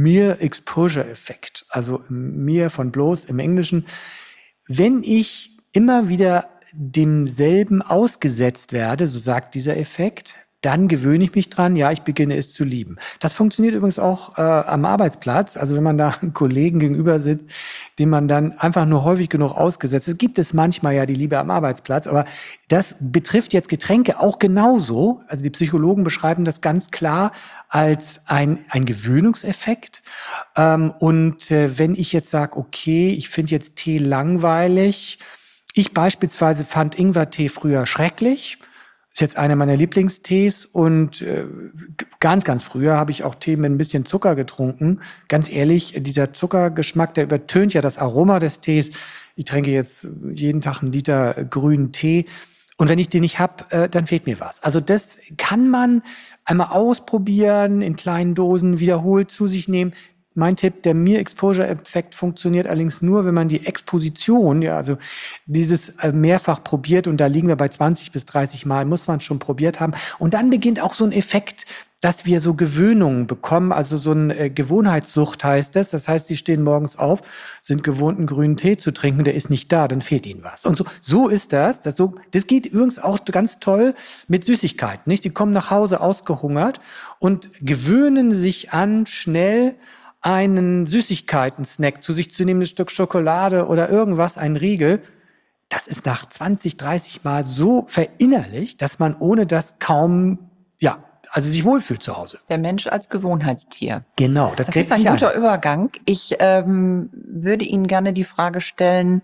Mere-Exposure-Effekt, also Mere von bloß im Englischen. Wenn ich immer wieder demselben ausgesetzt werde, so sagt dieser Effekt, dann gewöhne ich mich dran, ja, ich beginne es zu lieben. Das funktioniert übrigens auch äh, am Arbeitsplatz. Also wenn man da einem Kollegen gegenüber sitzt, dem man dann einfach nur häufig genug ausgesetzt ist, gibt es manchmal ja die Liebe am Arbeitsplatz. Aber das betrifft jetzt Getränke auch genauso. Also die Psychologen beschreiben das ganz klar als ein, ein Gewöhnungseffekt. Ähm, und äh, wenn ich jetzt sage, okay, ich finde jetzt Tee langweilig. Ich beispielsweise fand Ingwertee früher schrecklich. Ist jetzt einer meiner Lieblingstees und äh, ganz, ganz früher habe ich auch Tee mit ein bisschen Zucker getrunken. Ganz ehrlich, dieser Zuckergeschmack, der übertönt ja das Aroma des Tees. Ich trinke jetzt jeden Tag einen Liter grünen Tee und wenn ich den nicht habe, äh, dann fehlt mir was. Also das kann man einmal ausprobieren, in kleinen Dosen wiederholt zu sich nehmen. Mein Tipp, der Mere-Exposure-Effekt funktioniert allerdings nur, wenn man die Exposition, ja, also dieses äh, mehrfach probiert und da liegen wir bei zwanzig bis dreißig Mal, muss man schon probiert haben. Und dann beginnt auch so ein Effekt, dass wir so Gewöhnungen bekommen, also so eine äh, Gewohnheitssucht heißt das. Das heißt, die stehen morgens auf, sind gewohnt, einen grünen Tee zu trinken, der ist nicht da, dann fehlt ihnen was. Und so, so ist das. Das, so, das geht übrigens auch ganz toll mit Süßigkeiten, nicht? Die kommen nach Hause ausgehungert und gewöhnen sich an, schnell einen Süßigkeiten-Snack zu sich zu nehmen, ein Stück Schokolade oder irgendwas, ein Riegel, das ist nach zwanzig, dreißig Mal so verinnerlicht, dass man ohne das kaum, ja, also sich wohlfühlt zu Hause. Der Mensch als Gewohnheitstier. Genau, das, das ist ein guter Übergang. Ich ähm, würde Ihnen gerne die Frage stellen,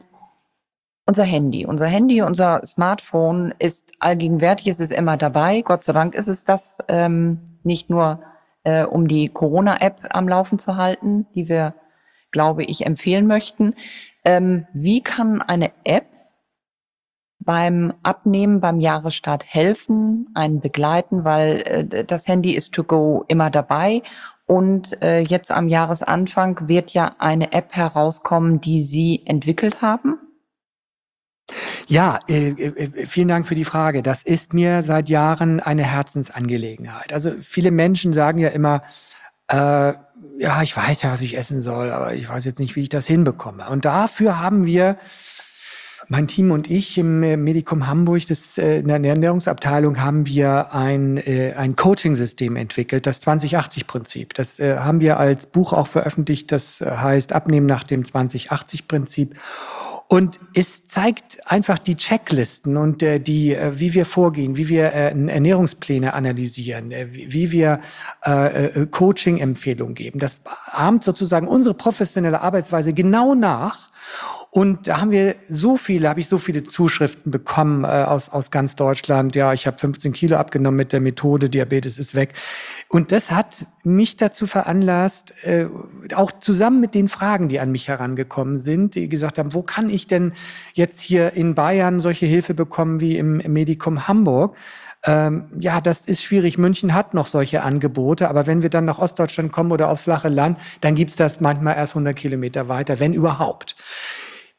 unser Handy, unser Handy, unser Smartphone ist allgegenwärtig, es ist immer dabei. Gott sei Dank ist es das, ähm, nicht nur Äh, um die Corona-App am Laufen zu halten, die wir, glaube ich, empfehlen möchten. Ähm, wie kann eine App beim Abnehmen, beim Jahresstart helfen, einen begleiten, weil äh, das Handy ist to go immer dabei und äh, jetzt am Jahresanfang wird ja eine App herauskommen, die Sie entwickelt haben? Ja, äh, äh, vielen Dank für die Frage. Das ist mir seit Jahren eine Herzensangelegenheit. Also viele Menschen sagen ja immer, äh, ja, ich weiß ja, was ich essen soll, aber ich weiß jetzt nicht, wie ich das hinbekomme. Und dafür haben wir, mein Team und ich im Medicum Hamburg, das, äh, in der Ernährungsabteilung, haben wir ein, äh, ein Coaching-System entwickelt, das zwanzig achtzig Prinzip. Das äh, haben wir als Buch auch veröffentlicht, das heißt Abnehmen nach dem zwanzig achtzig Prinzip. Und es zeigt einfach die Checklisten und äh, die, äh, wie wir vorgehen, wie wir äh, Ernährungspläne analysieren, äh, wie, wie wir äh, äh, Coaching-Empfehlungen geben. Das ahmt sozusagen unsere professionelle Arbeitsweise genau nach. Und da haben wir so viele, habe ich so viele Zuschriften bekommen äh, aus, aus ganz Deutschland. Ja, ich habe fünfzehn Kilo abgenommen mit der Methode, Diabetes ist weg. Und das hat mich dazu veranlasst, äh, auch zusammen mit den Fragen, die an mich herangekommen sind, die gesagt haben, wo kann ich denn jetzt hier in Bayern solche Hilfe bekommen wie im, im Medicum Hamburg? Ähm, ja, das ist schwierig. München hat noch solche Angebote, aber wenn wir dann nach Ostdeutschland kommen oder aufs flache Land, dann gibt's das manchmal erst hundert Kilometer weiter, wenn überhaupt.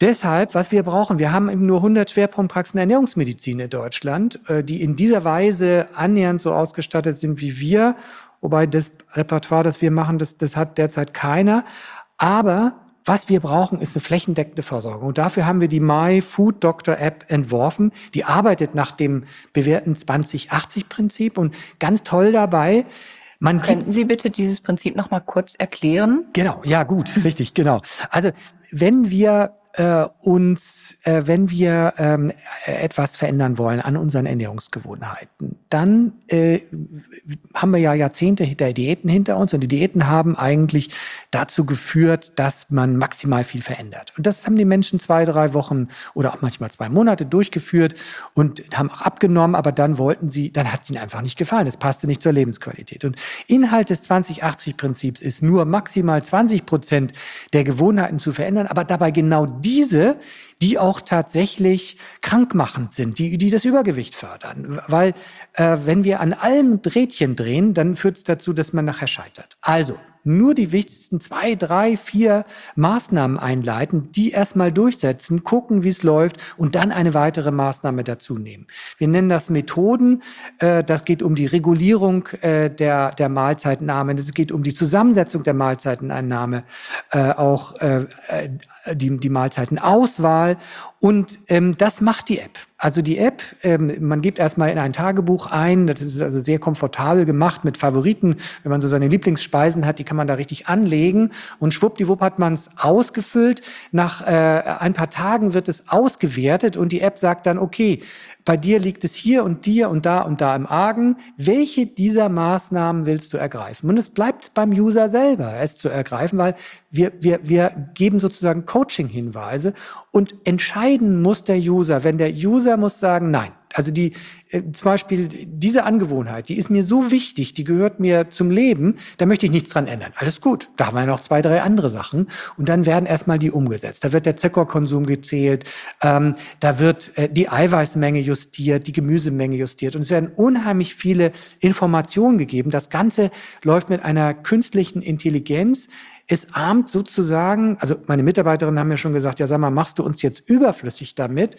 Deshalb, was wir brauchen, wir haben eben nur hundert Schwerpunktpraxen Ernährungsmedizin in Deutschland, die in dieser Weise annähernd so ausgestattet sind wie wir. Wobei das Repertoire, das wir machen, das, das hat derzeit keiner. Aber was wir brauchen, ist eine flächendeckende Versorgung. Und dafür haben wir die My Food Doctor App entworfen. Die arbeitet nach dem bewährten zwanzig achtzig Prinzip und ganz toll dabei. Man Könnten Sie bitte dieses Prinzip noch mal kurz erklären? Genau, ja gut, richtig, genau. Also wenn wir äh, uns, äh, wenn wir ähm, etwas verändern wollen an unseren Ernährungsgewohnheiten, dann äh, haben wir ja Jahrzehnte der Diäten hinter uns und die Diäten haben eigentlich dazu geführt, dass man maximal viel verändert. Und das haben die Menschen zwei, drei Wochen oder auch manchmal zwei Monate durchgeführt und haben auch abgenommen, aber dann wollten sie, dann hat es ihnen einfach nicht gefallen. Das passte nicht zur Lebensqualität. Und Inhalt des zwanzig achtzig Prinzips ist nur maximal zwanzig Prozent der Gewohnheiten zu verändern, aber dabei genau diese, die auch tatsächlich krankmachend sind, die, die das Übergewicht fördern. Weil äh, wenn wir an allem Rädchen drehen, dann führt es dazu, dass man nachher scheitert. Also nur die wichtigsten zwei, drei, vier Maßnahmen einleiten, die erstmal durchsetzen, gucken, wie es läuft und dann eine weitere Maßnahme dazu nehmen. Wir nennen das Methoden. Äh, das geht um die Regulierung äh, der, der Mahlzeiteneinnahme. Es geht um die Zusammensetzung der Mahlzeiteneinnahme, äh, auch äh, die, die Mahlzeitenauswahl. Und ähm, das macht die App. Also die App, ähm, man gibt erstmal in ein Tagebuch ein, das ist also sehr komfortabel gemacht mit Favoriten. Wenn man so seine Lieblingsspeisen hat, die kann man da richtig anlegen. Und schwuppdiwupp hat man es ausgefüllt. Nach äh, ein paar Tagen wird es ausgewertet und die App sagt dann, okay, bei dir liegt es hier und dir und da und da im Argen. Welche dieser Maßnahmen willst du ergreifen? Und es bleibt beim User selber, es zu ergreifen, weil wir, wir, wir geben sozusagen Coaching-Hinweise und entscheiden muss der User. Wenn der User muss sagen, nein. Also die, äh, zum Beispiel diese Angewohnheit, die ist mir so wichtig, die gehört mir zum Leben, da möchte ich nichts dran ändern. Alles gut, da haben wir noch zwei, drei andere Sachen und dann werden erstmal die umgesetzt. Da wird der Zuckerkonsum gezählt, ähm, da wird äh, die Eiweißmenge justiert, die Gemüsemenge justiert und es werden unheimlich viele Informationen gegeben. Das Ganze läuft mit einer künstlichen Intelligenz. Es ahmt sozusagen, also meine Mitarbeiterinnen haben ja schon gesagt, ja sag mal, machst du uns jetzt überflüssig damit?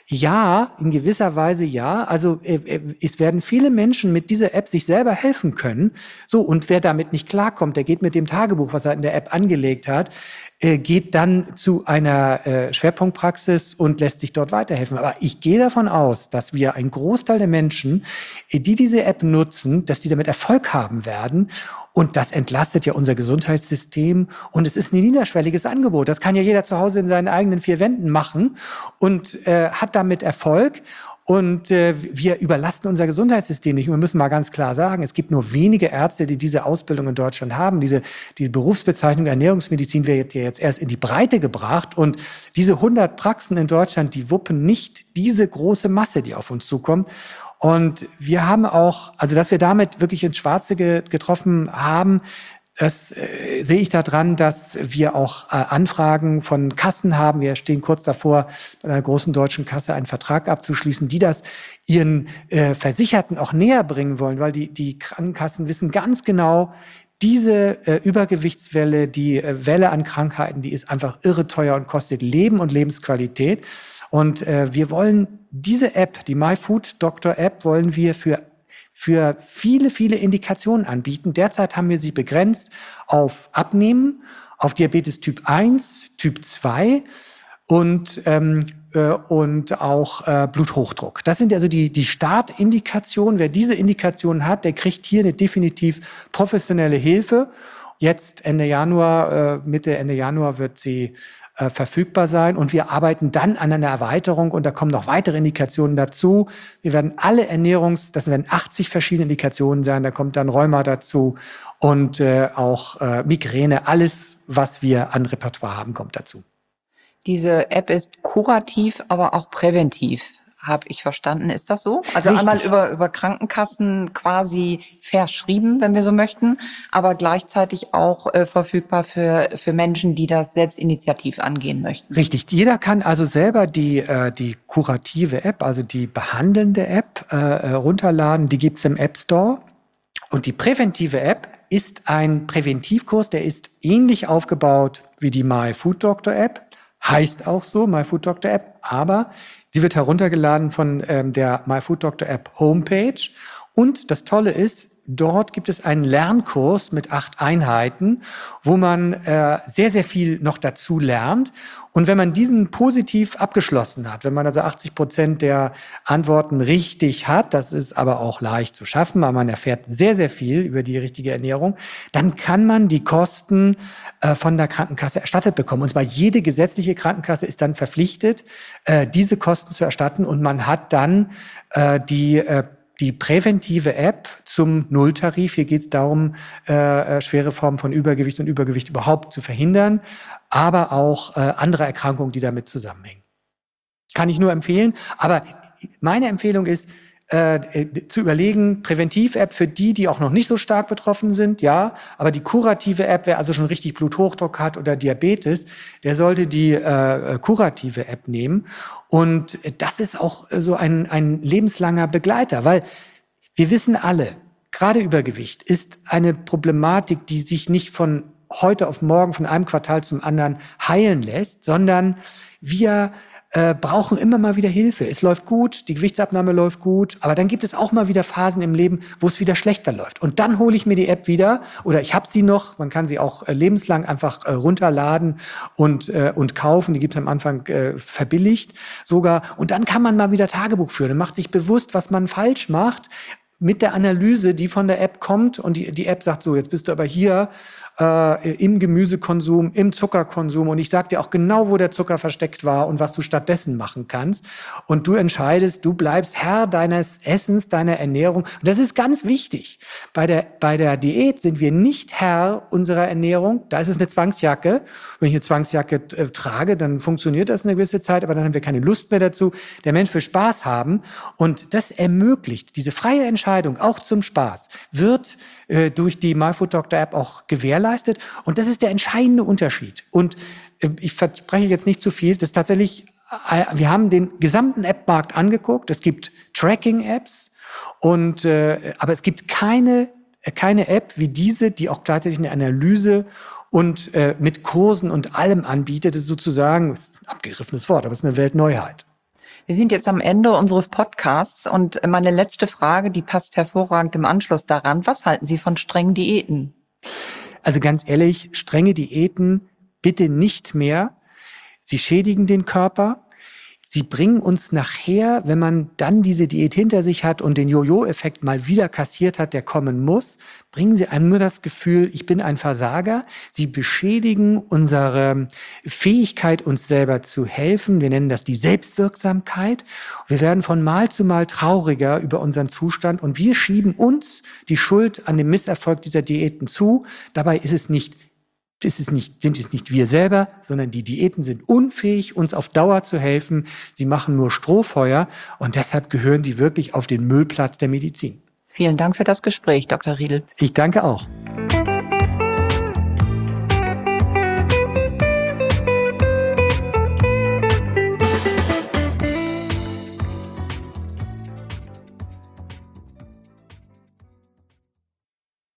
Ja, in gewisser Weise ja. Also äh, es werden viele Menschen mit dieser App sich selber helfen können. So, und wer damit nicht klarkommt, der geht mit dem Tagebuch, was er in der App angelegt hat, äh, geht dann zu einer äh, Schwerpunktpraxis und lässt sich dort weiterhelfen. Aber ich gehe davon aus, dass wir einen Großteil der Menschen, die diese App nutzen, dass die damit Erfolg haben werden. Und das entlastet ja unser Gesundheitssystem. Und es ist ein niederschwelliges Angebot. Das kann ja jeder zu Hause in seinen eigenen vier Wänden machen und äh, hat damit Erfolg. Und äh, wir überlasten unser Gesundheitssystem nicht. Und wir müssen mal ganz klar sagen, es gibt nur wenige Ärzte, die diese Ausbildung in Deutschland haben. Diese die Berufsbezeichnung Ernährungsmedizin wird ja jetzt erst in die Breite gebracht. Und diese hundert Praxen in Deutschland, die wuppen nicht diese große Masse, die auf uns zukommt. Und wir haben auch, also dass wir damit wirklich ins Schwarze ge- getroffen haben, das äh, sehe ich daran, dass wir auch äh, Anfragen von Kassen haben. Wir stehen kurz davor, bei einer großen deutschen Kasse einen Vertrag abzuschließen, die das ihren äh, Versicherten auch näher bringen wollen, weil die, die Krankenkassen wissen ganz genau, diese äh, Übergewichtswelle, die äh, Welle an Krankheiten, die ist einfach irre teuer und kostet Leben und Lebensqualität. Und äh, wir wollen diese App, die My Food Doctor App, wollen wir für für viele, viele Indikationen anbieten. Derzeit haben wir sie begrenzt auf Abnehmen, auf Diabetes Typ eins, Typ zwei und, ähm, äh, und auch äh, Bluthochdruck. Das sind also die, die Startindikationen. Wer diese Indikationen hat, der kriegt hier eine definitiv professionelle Hilfe. Jetzt Ende Januar, äh, Mitte, Ende Januar wird sie äh, verfügbar sein und wir arbeiten dann an einer Erweiterung und da kommen noch weitere Indikationen dazu. Wir werden alle Ernährungs-, das werden achtzig verschiedene Indikationen sein, da kommt dann Rheuma dazu und äh, auch äh, Migräne, alles, was wir an Repertoire haben, kommt dazu. Diese App ist kurativ, aber auch präventiv, habe ich verstanden. Ist das so? Also Richtig. Einmal über, über Krankenkassen quasi verschrieben, wenn wir so möchten, aber gleichzeitig auch äh, verfügbar für, für Menschen, die das selbstinitiativ angehen möchten. Richtig. Jeder kann also selber die, äh, die kurative App, also die behandelnde App äh, runterladen. Die gibt's im App Store. Und die präventive App ist ein Präventivkurs, der ist ähnlich aufgebaut wie die My Food Doctor App. heißt auch so, MyFoodDoctor App, aber sie wird heruntergeladen von ähm, der MyFoodDoctor App Homepage. Und das Tolle ist, dort gibt es einen Lernkurs mit acht Einheiten, wo man äh, sehr, sehr viel noch dazu lernt. Und wenn man diesen positiv abgeschlossen hat, wenn man also achtzig Prozent der Antworten richtig hat, das ist aber auch leicht zu schaffen, aber man erfährt sehr, sehr viel über die richtige Ernährung, dann kann man die Kosten äh, von der Krankenkasse erstattet bekommen. Und zwar jede gesetzliche Krankenkasse ist dann verpflichtet, äh, diese Kosten zu erstatten. Und man hat dann äh, die äh, Die präventive App zum Nulltarif. Hier geht es darum, äh, schwere Formen von Übergewicht und Übergewicht überhaupt zu verhindern, aber auch äh, andere Erkrankungen, die damit zusammenhängen. Kann ich nur empfehlen. Aber meine Empfehlung ist, äh, zu überlegen, Präventiv-App für die, die auch noch nicht so stark betroffen sind, ja, aber die kurative App, wer also schon richtig Bluthochdruck hat oder Diabetes, der sollte die äh, kurative App nehmen. Und das ist auch so ein, ein lebenslanger Begleiter, weil wir wissen alle, gerade Übergewicht ist eine Problematik, die sich nicht von heute auf morgen, von einem Quartal zum anderen heilen lässt, sondern wir Äh, brauchen immer mal wieder Hilfe. Es läuft gut, die Gewichtsabnahme läuft gut, aber dann gibt es auch mal wieder Phasen im Leben, wo es wieder schlechter läuft. Und dann hole ich mir die App wieder oder ich habe sie noch, man kann sie auch äh, lebenslang einfach äh, runterladen und, äh, und kaufen. Die gibt es am Anfang äh, verbilligt sogar. Und dann kann man mal wieder Tagebuch führen und macht sich bewusst, was man falsch macht, mit der Analyse, die von der App kommt. Und die, die App sagt so, jetzt bist du aber hier äh, im Gemüsekonsum, im Zuckerkonsum. Und ich sag dir auch genau, wo der Zucker versteckt war und was du stattdessen machen kannst. Und du entscheidest, du bleibst Herr deines Essens, deiner Ernährung. Und das ist ganz wichtig. Bei der, bei der Diät sind wir nicht Herr unserer Ernährung. Da ist es eine Zwangsjacke. Wenn ich eine Zwangsjacke äh, trage, dann funktioniert das eine gewisse Zeit, aber dann haben wir keine Lust mehr dazu. Der Mensch will Spaß haben. Und das ermöglicht, diese freie Entscheidung, auch zum Spaß, wird äh, durch die MyFoodDoctor App auch gewährleistet. Und das ist der entscheidende Unterschied. Und äh, ich verspreche jetzt nicht zu viel, das ist tatsächlich, äh, wir haben den gesamten App-Markt angeguckt. Es gibt Tracking-Apps, und, äh, aber es gibt keine, keine App wie diese, die auch gleichzeitig eine Analyse und äh, mit Kursen und allem anbietet. Das ist sozusagen, das ist ein abgegriffenes Wort, aber es ist eine Weltneuheit. Wir sind jetzt am Ende unseres Podcasts und meine letzte Frage, die passt hervorragend im Anschluss daran. Was halten Sie von strengen Diäten? Also ganz ehrlich, strenge Diäten bitte nicht mehr. Sie schädigen den Körper. Sie bringen uns nachher, wenn man dann diese Diät hinter sich hat und den Jojo-Effekt mal wieder kassiert hat, der kommen muss, bringen sie einem nur das Gefühl, ich bin ein Versager. Sie beschädigen unsere Fähigkeit, uns selber zu helfen. Wir nennen das die Selbstwirksamkeit. Wir werden von Mal zu Mal trauriger über unseren Zustand und wir schieben uns die Schuld an dem Misserfolg dieser Diäten zu. Dabei ist es nicht Das ist nicht, sind es nicht wir selber, sondern die Diäten sind unfähig, uns auf Dauer zu helfen. Sie machen nur Strohfeuer und deshalb gehören sie wirklich auf den Müllplatz der Medizin. Vielen Dank für das Gespräch, Doktor Riedl. Ich danke auch.